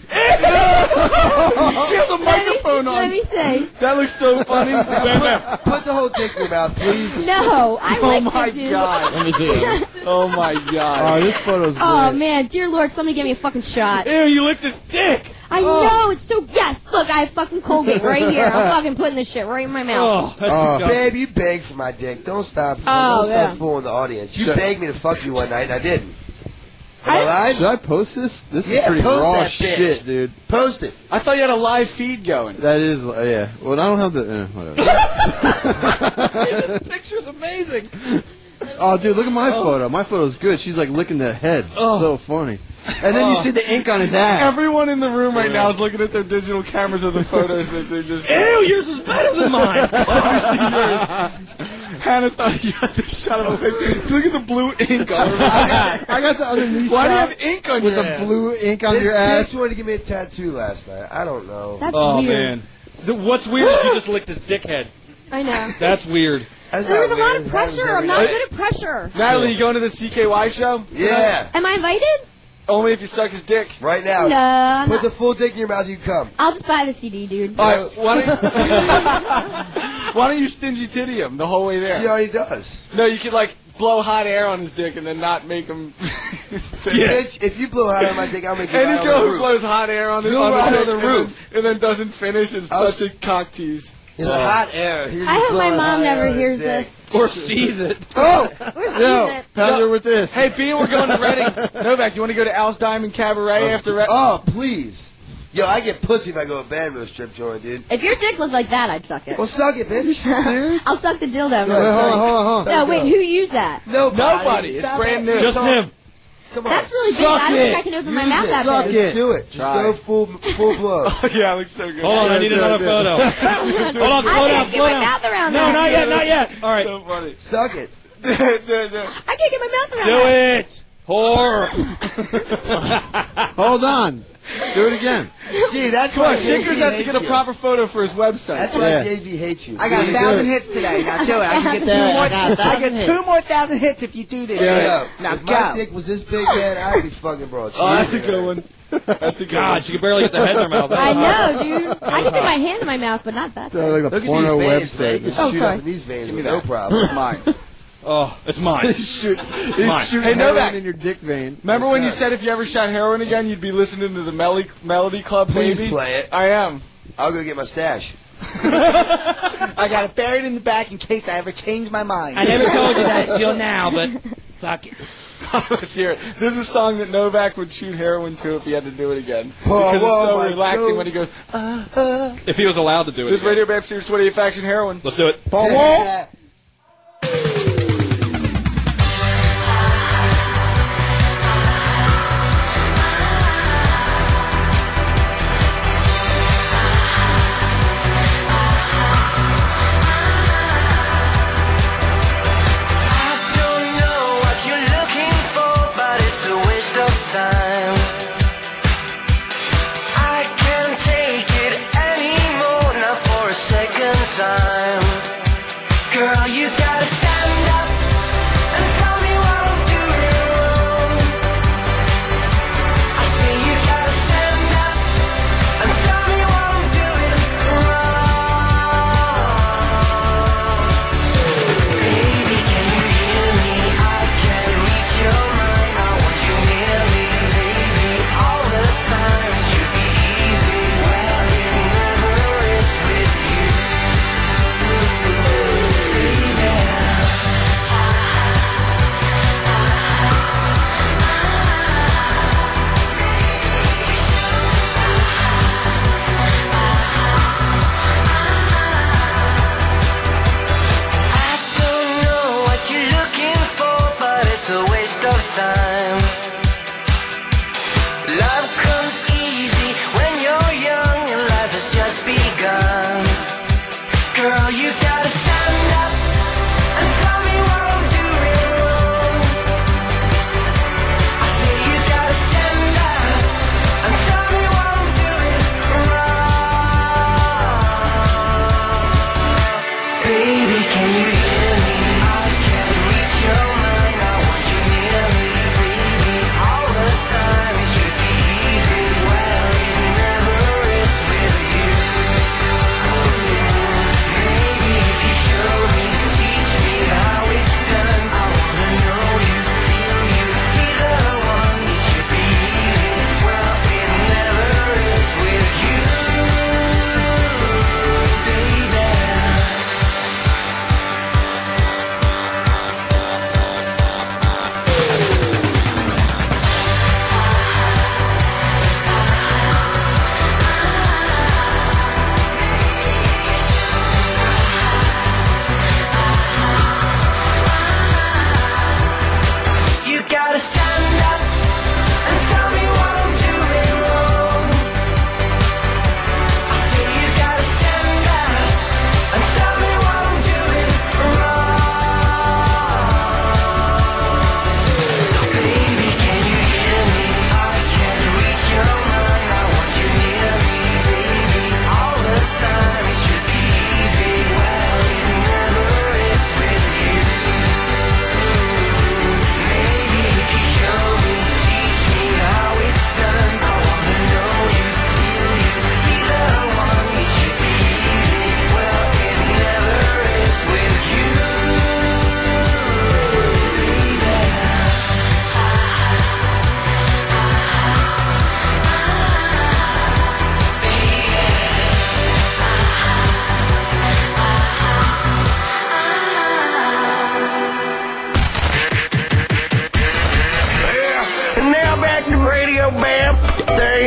has a microphone on. Let me see. That looks so funny. Put the whole dick in your mouth, please. No, I Oh like my it, dude. god. Let me see it. Oh my god. Oh, this photo's great. Oh man, dear Lord, somebody give me a fucking shot. Ew, you licked his dick! I know, it's so, yes, look, I have fucking Colgate right here. I'm fucking putting this shit right in my mouth. Oh, that's disgusting. Babe, you begged for my dick. Don't stop. Oh, Don't stop yeah. fooling the audience. You Shut- begged me to fuck you one night, and I didn't. Am I lying? Should I post this? This Yeah, is pretty post raw that bitch. shit, dude. Post it. I thought you had a live feed going. That is, yeah. Well, I don't have the, whatever. This picture's amazing. Oh, dude, look at my photo. My photo's good. She's like licking the head. So funny. And then you see the ink on his ass. Everyone in the room right now is looking at their digital cameras of the photos that they just. Ew, yours is better than mine! Hannah thought you had this shot of a Look at the blue ink on her. I got the underneath Why do you shot have ink on with your the ass? blue ink on This your bitch ass. wanted to give me a tattoo last night. I don't know. That's Oh, weird. man. What's weird is you just licked his dickhead. I know. That's weird. There was a lot of pressure. I'm not good at pressure. Natalie, you going to the CKY show? Yeah. Am I invited? Only if you suck his dick. Right now. No. Put the full dick in your mouth, you come. I'll just buy the CD, dude. All right, why don't you stingy titty him the whole way there? She already does. No, you could like blow hot air on his dick and then not make him. Bitch, if you blow hot air on my dick, I'll make you Any lie girl on the who roof. blows hot air on his You'll lie dick on the roof. and then doesn't finish is such a cock tease. In the hot air. I hope my mom never hears this. Or sees it. Oh! Or sees it. Pound with this. Hey, B, we're going to Reading. Novak, you want to go to Al's Diamond Cabaret after Reading? Oh, please. Yo, I get pussy if I go to a band with a strip joint, dude. If your dick looked like that, I'd suck it. Well, suck it, bitch. Serious? I'll suck the dildo. Hold on. No, wait, who used that? Nobody. It's brand new. Just him. Come on. That's really big. Suck I don't it. think I can open my mouth that Suck big. it. Just do it. Just go full blow. Oh, yeah, it looks so good. Hold on, I need another photo. Hold on, slow I down, can't get slow my down. mouth around No, that. not yet. All right. So funny. Suck it. No. I can't get my mouth around Do that. it. Whore. Hold on. Do it again. Gee, that's Come why on, Jay-Z Shinkers has to hates get a you. proper photo for his website. That's why Jay-Z hates you. I got 1,000 hits today. Now do it. I can get 2 more. I get 2 more 1,000 hits if you do this. Yo, Now if go. my dick was this big, man, I'd be fucking broad. Oh, that's a good one. That's a good God, one. she could barely get the head in her mouth. I know, dude. I can fit my hand in my mouth, but not that. Sounds like Look a at porno these veins, man. You website. can shoot sorry. up in these veins with no problem. It's mine. Oh, it's mine. He's shooting Hey, Novak. heroin in your dick vein. Remember when you said if you ever shot heroin again, you'd be listening to the Melody Club, Please baby? play it. I am. I'll go get my stash. I got it buried in the back in case I ever change my mind. I never told you that until now, but fuck it. Let's hear it. This is a song that Novak would shoot heroin to if he had to do it again. Oh, Because whoa, it's so my relaxing God. when he goes, If he was allowed to do it. this again. Radio Bam Series 28 Faction Heroin. Let's do it. Yeah. Time. I can't take it anymore, not for a second time. Girl, you gotta stand up and tell me what I'm doing wrong. I say you gotta stand up and tell me what I'm doing wrong. Baby, can you hear me? I can't reach your mind. I want you near me, baby, all the time. It should be easy. Well, it never is with you. I don't know what you're looking for, but it's a waste of time. Love comes easy when you're young and life has just begun. Girl, you gotta stand up and tell me what I'm doing wrong. I say you gotta stand up and tell me what I'm doing wrong. Baby, can you hear me? I can't reach your mind. I want you near me, baby,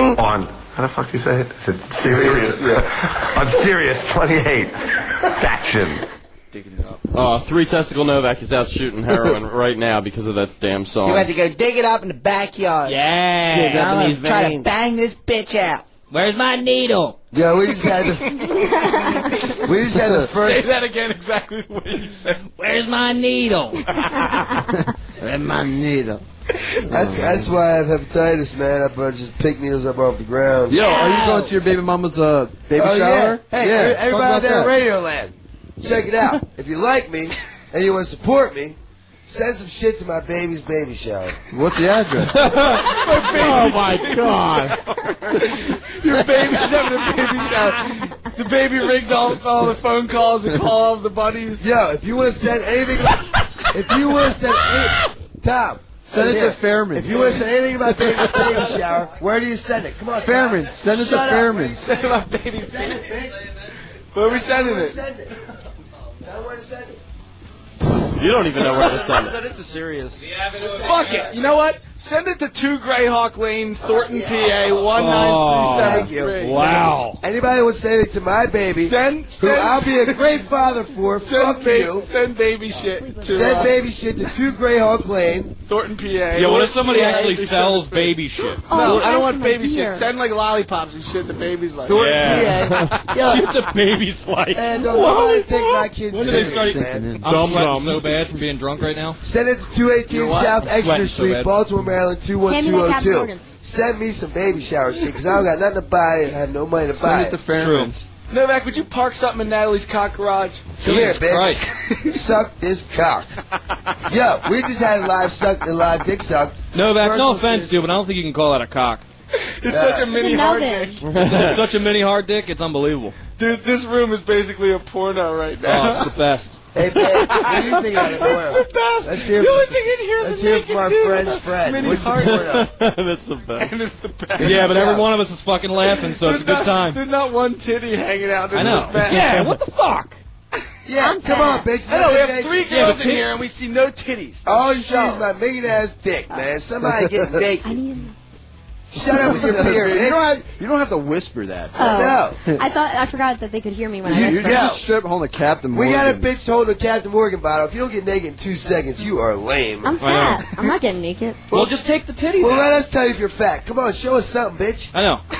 On, how the fuck you say it? I said Sirius. On Sirius 28. Faction. Digging it up. 3 Testicle Novak is out shooting heroin right now because of that damn song. You had to go dig it up in the backyard. Yeah. I'm going to try to bang this bitch out. Where's my needle? Yeah, we just had the first. Say that again exactly the way you said. Where's my needle? Where's my needle? That's why I have hepatitis, man. I just pick needles up off the ground. Yo, are you going to your baby mama's baby shower? Yeah. Hey, everybody out there in that. Radioland, check it out. If you like me and you want to support me, send some shit to my baby's baby shower. What's the address? Oh my god! Your baby's having a baby shower. The baby rigged all the phone calls and call all the buddies. Yo, if you want to send anything, Tom. Send it to Fairman. If you want to send anything about baby's baby shower, where do you send it? Come on, Fairman. Send it to Fairman. Send my baby's send it, bitch. Where are we sending it? Send it. Tell where to send it. You don't even know where to send it. Send it to Sirius. Fuck it. You know what? Send it to 2 Greyhawk Lane, Thornton, PA, 19373. Wow. Anybody would say it to my baby, who I'll be a great father for, fuck you. Send baby shit to Send baby shit to 2 Greyhawk Lane, Thornton, PA. Yeah, what if somebody actually sells baby shit? No, I don't want baby shit. Send like lollipops and shit the babies like. Thornton, PA. Yo, Shit the baby's like. and don't nobody take my kids When did they serious, start- man. I'm sweating so bad from being drunk right now. Send it to 218 South I'm Exeter sweating so Street, bad. Baltimore, Maryland, Hand me that Captain 21202. Morgan's. Send me some baby shower shit, because I don't got nothing to buy and I have no money to buy Send it to Fairman's. Novak, would you park something in Natalie's cock garage? Come here, Jesus bitch. Christ. Suck this cock. Yo, we just had a live dick sucked. Novak, no offense, dude, but I don't think you can call that a cock. It's such a mini hard dick. It's such a mini hard dick, it's unbelievable. Dude, this room is basically a porno right now. Oh, it's the best. Hey, babe, what do you think of the porno? The best. Let's hear, The only thing in here is let's a hear naked from our dude. friend's friend. Mini What's the hard porno? That's the best. And it's the best. Yeah, but every one of us is fucking laughing, so it's a good time. There's not one titty hanging out in I know. the back. Yeah, what the fuck? Yeah, come on, bitch. I know, we Let have me 3 make- girls in here and we see no titties. All you see is my million-ass dick, man. Somebody getting naked. Shut up with your beer, bitch. You don't have to whisper that. No. I forgot that they could hear me when I You whispered. just strip holding a Captain We Morgan. got a bitch holding a Captain Morgan bottle. If you don't get naked in 2 seconds, you are lame. I'm fat. I'm not getting naked. Well, just take the titties Well, out. let us tell you if you're fat. Come on, show us something, bitch. I know.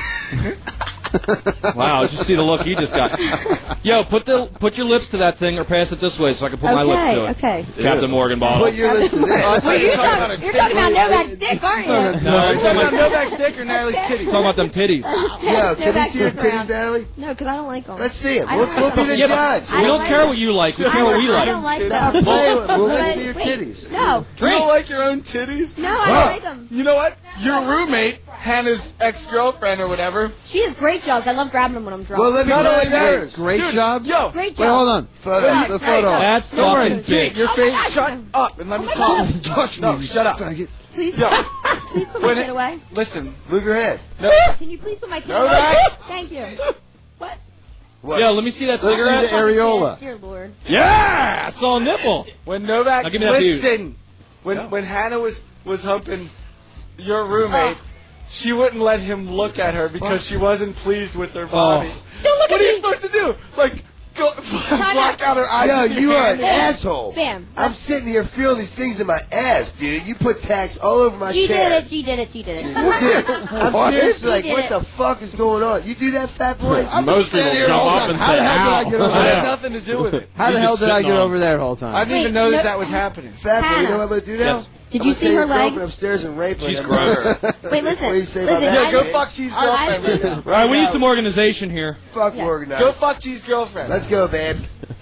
Wow, did you see the look he just got? Yo, put your lips to that thing or pass it this way so I can put my lips to it. Okay. Captain Morgan bottle. Put your lips to this. Wait, you're talking about Novak's dick, aren't you? No, I'm Talking talking about about, Novak's dick or Natalie's titties? talking about them titties. Yo, can we Novak's see your dick around. titties, Natalie? No, because I don't like them. Let's see them. I We'll don't be the Yeah, but judge. we don't care what you like. We care what we I don't like. like them. Play with them. We'll But- see your wait, titties. No. You don't like your own titties? No, I don't like them. You know what? Your roommate, Hannah's ex-girlfriend or whatever. She has great jokes. I love grabbing them when I'm drunk. Well, let me Not know only that, yours. Great Dude, jobs? Yo, Great Wait, job. hold on. Photo. The photo. That fucking bitch. your face. Shut up and let me talk. No, shut up. Please, Yo, please put my when shit it- away. listen. Move your head. No, Can you please put my tit No, away? that- Thank you. What? What? Yo, let me see that Let's see cigarette. the areola. Dear Lord. Yeah, I saw a nipple. when Novak, Now give me that view. listen. When Hannah was humping your roommate, she wouldn't let him look at her because she wasn't pleased with her body. Don't look What at are you me. supposed to do? Like, go block out her eyes. Yo, with your you are hand? an asshole. Bam. I'm sitting here feeling these things in my ass, dude. You put tacks all over my She chair. did it. She did it. She did it. I'm seriously like, He did what it. the fuck is going on? You do that, fat boy? Most people here jump all up the and time. How say, the hell did I ow. get over It had there? nothing to do with it. How the He's hell just did I sitting get on over there the whole time? I didn't even Wait, know no- that was happening. Fat boy, you Hannah. know what I'm going to do now? Yes. Did I'm you gonna see take her your girlfriend legs? upstairs and rape her. She's and then murder her. gross. Wait, listen. What do you say about Listen. that? Yeah, go I- fuck G's I- girlfriend right now. All right, we need some organization here. Fuck Yeah. organized. Go fuck G's girlfriend. Let's go, babe.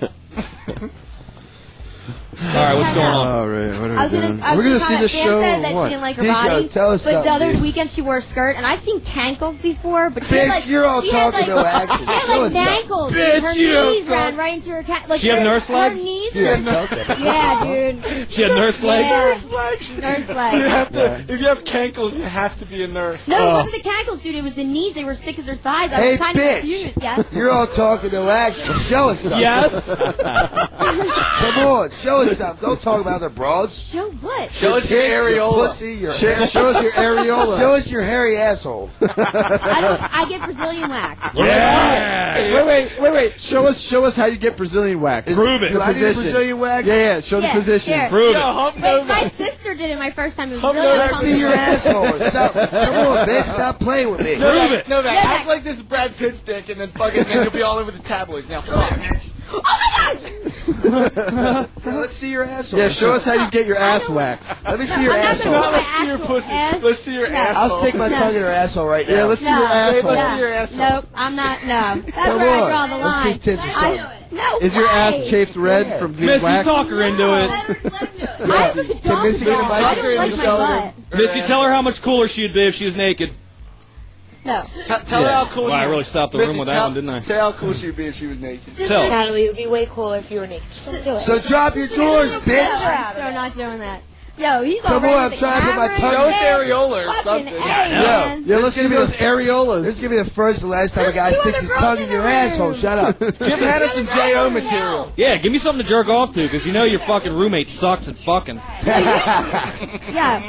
All right, what's going on? All right, what I are was we gonna, doing? I was We're gonna gonna see comment- the Sam show. said that What? she didn't like her Dico, body. tell us but the something, other dude. weekend she wore a skirt, and I've seen cankles before. But she Bitch, had like, you're all she had, talking, like, no action. She had Show like us something. ankles. Bitch, Her you knees don't- ran right into her like She had her- nurse legs? Her knees. Yeah, were- felt that. Yeah, dude. She had nurse Yeah. legs. Nurse You legs. have to, if you have cankles, you have to be a nurse. No, it wasn't the cankles, dude. It was the knees. They were as thick as her thighs. I Hey, was kind bitch. of confused. Yes. You're all talking, no action. Show us something. Yes. Come on, show us something. Don't talk about other broads. Show what? Show us your areola. Pussy, your Show us your areola. Show us your hairy asshole. I get Brazilian wax. Yeah. Wait. Show us how you get Brazilian wax. Prove it. Do I need a Brazilian wax? Yeah. Show the position. Here. Prove it. Hey, my sister did it my first time. It was really Let's see your asshole or something. Come on, bitch. Stop playing with me. Prove it. No, act like this is Brad Pitt's dick, and then fucking it'll be all over the tabloids. Now, fuck. Oh my gosh! Let's see your asshole. Yeah, show us how you get your ass waxed. Let me see your I'm not asshole. gonna put my Let's see your actual pussy. ass. Let's see your asshole. I'll stick my tongue in her asshole right now. Yeah, let's see your asshole. Let's see your asshole. Nope, I'm not. No, that's Come where on. I draw the Let's see line. tits or something. No Is your way. ass chafed red from being Missy, waxed? talk her into it. I don't Can Missy get a mic? I don't like my butt. Missy, tell her how much cooler she'd be if she was naked. No. Tell her how cool Well, she I is. really stopped the Missy, room with that tell- one, didn't I? Tell how cool she'd be if she was naked. Tell. Natalie, it would be way cooler if you were naked. Just do it. So drop your drawers, bitch. I'm so not doing that. Yo, he's Come already on, I'm with trying the to put my camera tongue- and Show us shit. areola or Fucking something. A, man. Yeah, let's give me those areolas. This is gonna be the first and last time a guy There's sticks his 200 tongue in your broken asshole. Shut up. Give Hannah some J.O. material. Yeah, give me something to jerk off to, because you know your fucking roommate sucks at fucking. Yeah.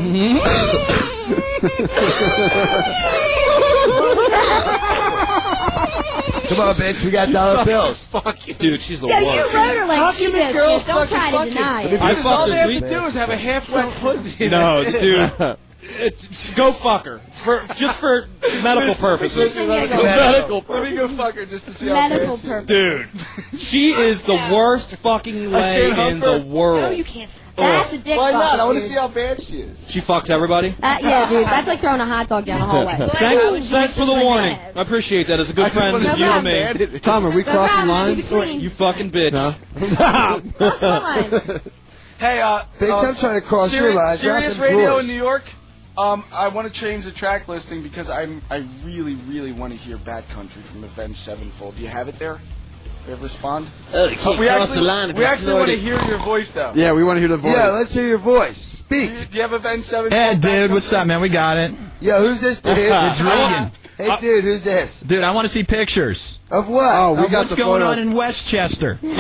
Come on, bitch. We got dollar bills. Fuck you. Dude, she's the Yo, you worst. wrote her How like she can the does. girls Don't try to fucking deny fuck it. I Because all fucked they her have sweet. to do is have a half-wet pussy. No, dude. Go fuck her. Just for medical purposes. Listen, yeah, go. Medical Let me go fuck her just to see how Medical bad she is. purpose. Dude, she is the worst fucking lay can't help in her. the world. No, you can't. That's a dick Why not? I fuck, want to dude. see how bad she is. She fucks everybody. Yeah, dude. That's like throwing a hot dog down the hallway. Thanks for the warning. I appreciate that as a good friend wanna of see you how and bad me. it is. Tom, are we No crossing problem, lines? in between. You fucking bitch. Cross the line. Hey, Bitch, I'm trying to cross your lines. Drop Sirius them Radio drawers. in New York. I want to change the track listing because I really, really want to hear Bad Country from Avenged Sevenfold. Do you have it there? You ever respond? We actually want to hear your voice though. Yeah, we want to hear the voice. Yeah, let's hear your voice. Speak. Do you have Avenged Sevenfold? Hey, dude, Bad what's up, man? We got it. Yo, who's this dude? It's Regan. Hey, dude, who's this? Dude, I want to see pictures. Of what? Oh, we Of got what's the going photos. on in Westchester. Yo.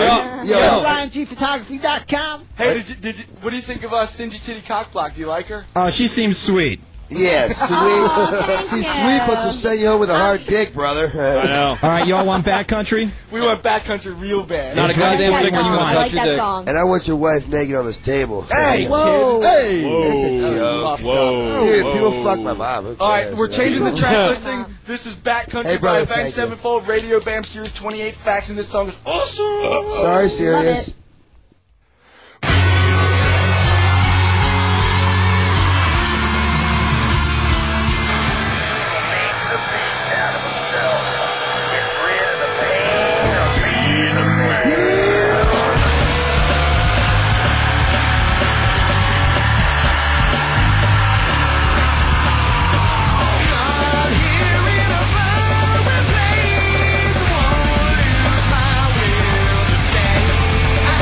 RyanGPhotography.com. Hey, what do you think of Stingy Titty Cockblock? Do you like her? Oh, she seems sweet. Yeah, sweet. thank She's you. sweet, but she'll send you home with a hard dick, brother. I know. All right, y'all want Backcountry? We want Bad Country real bad. Not a goddamn That thing when you song. want I to like touch your that dick. song. And I want your wife naked on this table. Hey, Whoa. Hey! Whoa. That's a joke. Whoa. Dude, Whoa. people fuck my mom. Who All right, cares? we're changing the track listing. This is Back Country Hey, brother, by thank Avenged you. Sevenfold, Radio Bam Series 28 Facts, and this song is awesome. Sorry, Sirius. I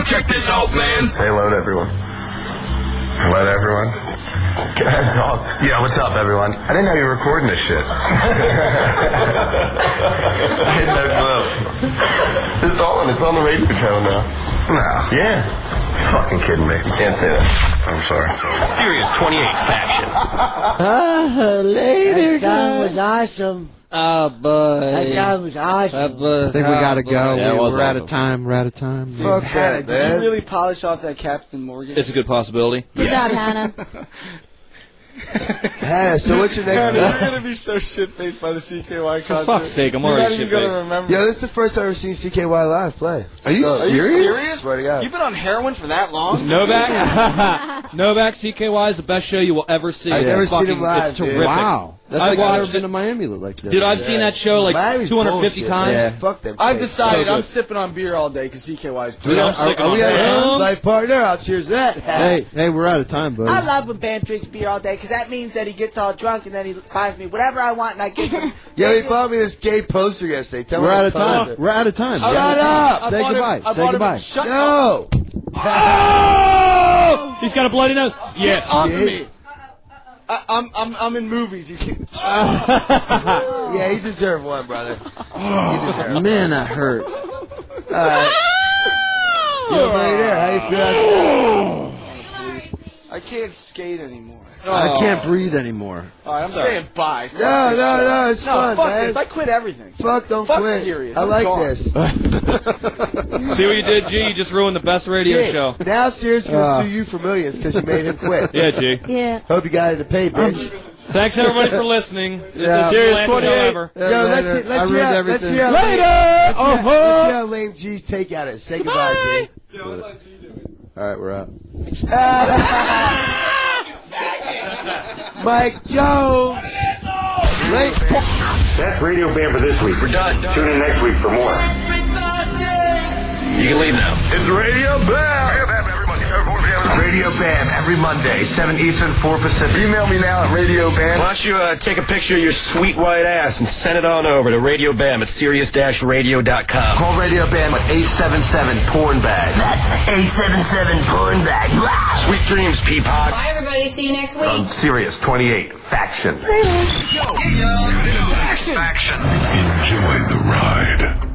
check this out, man. Say hello to everyone. Hello to everyone. Can I talk? Yeah, what's up, everyone? I didn't know you were recording this shit. I had no clue. It's on the radio channel now. No. Yeah. You're fucking kidding me. You can't say that. I'm sorry. Sirius 28 Faction. Later, that song was awesome. Oh, boy. That song was awesome. I think we gotta go. Yeah, We're out of time. We're out of time. Fuck Hannah, that, did man. you really polish off that Captain Morgan? It's a good possibility. Good job, Hannah. Hannah, so what's your next Hannah, move? you're gonna be so shit-faced by the CKY concert. For fuck's sake, I'm You're already not even gonna shit-faced. remember. Yo, this is the first time I've ever seen CKY live play. Are you serious? Swear to God. You've been on heroin for that long? Novak, CKY is the best show you will ever see. I've never seen Fucking- him live, It's dude. terrific. Wow. That's I like I've never watched been it. to Miami like that. Dude, I've seen that show like Miami's 250 bullshit, times. man. Fuck them. I've kids. decided So I'm good. sipping on beer all day because CKY is Dude, I'm sick Are on we that. out Life partner, I'll cheers that. Hey, we're out of time, buddy. I love when Bam drinks beer all day because that means that he gets all drunk and then he buys me whatever I want and I give him. Yo, he bought me this gay poster yesterday. Tell me We're what out of time. poster. We're out of time. Shut up! Say goodbye. Say goodbye. Shut No! Oh! He's got a bloody nose. Yeah. off of me. I'm in movies. You can't. Yeah, you deserve one, brother. You deserve one. Man, that hurt. Alright. Yo, later. How you feel after I can't skate anymore. I can't breathe anymore. All right, I'm saying bye. Fuck that? this No, shit. it's No, fun, fuck man. this. I quit everything. Fuck, don't Fuck quit. Sirius. I I'm like gone. this. See what you did, G? You just ruined the best radio Shit. show. Now Sirius is going to sue you for millions because you made him quit. Yeah, G. Yeah. Hope you got it to pay, bitch. Thanks everybody for listening. Yeah. This is Sirius Lance 28. Ever. Yo, let's see I how, ruined let's everything. see how Later! Let's see how lame G's takeout is. Say goodbye, G. Yeah, let's let G do it. All right, we're out. Mike Jones. Late. That's Radio Bam for this week. We're done. Tune in next week for more. You can leave now. It's Radio Bam. Radio Bam every Monday, 7 Eastern, 4 Pacific. Email me now at Radio Bam. Why don't you take a picture of your sweet white ass and send it on over to Radio Bam at Sirius-radio.com. Call Radio Bam at 877-PORN-BAG. That's 877-PORN-BAG. Sweet dreams, Peapod. Bye, everybody. See you next week. On Sirius 28 Faction. Faction. Enjoy the ride.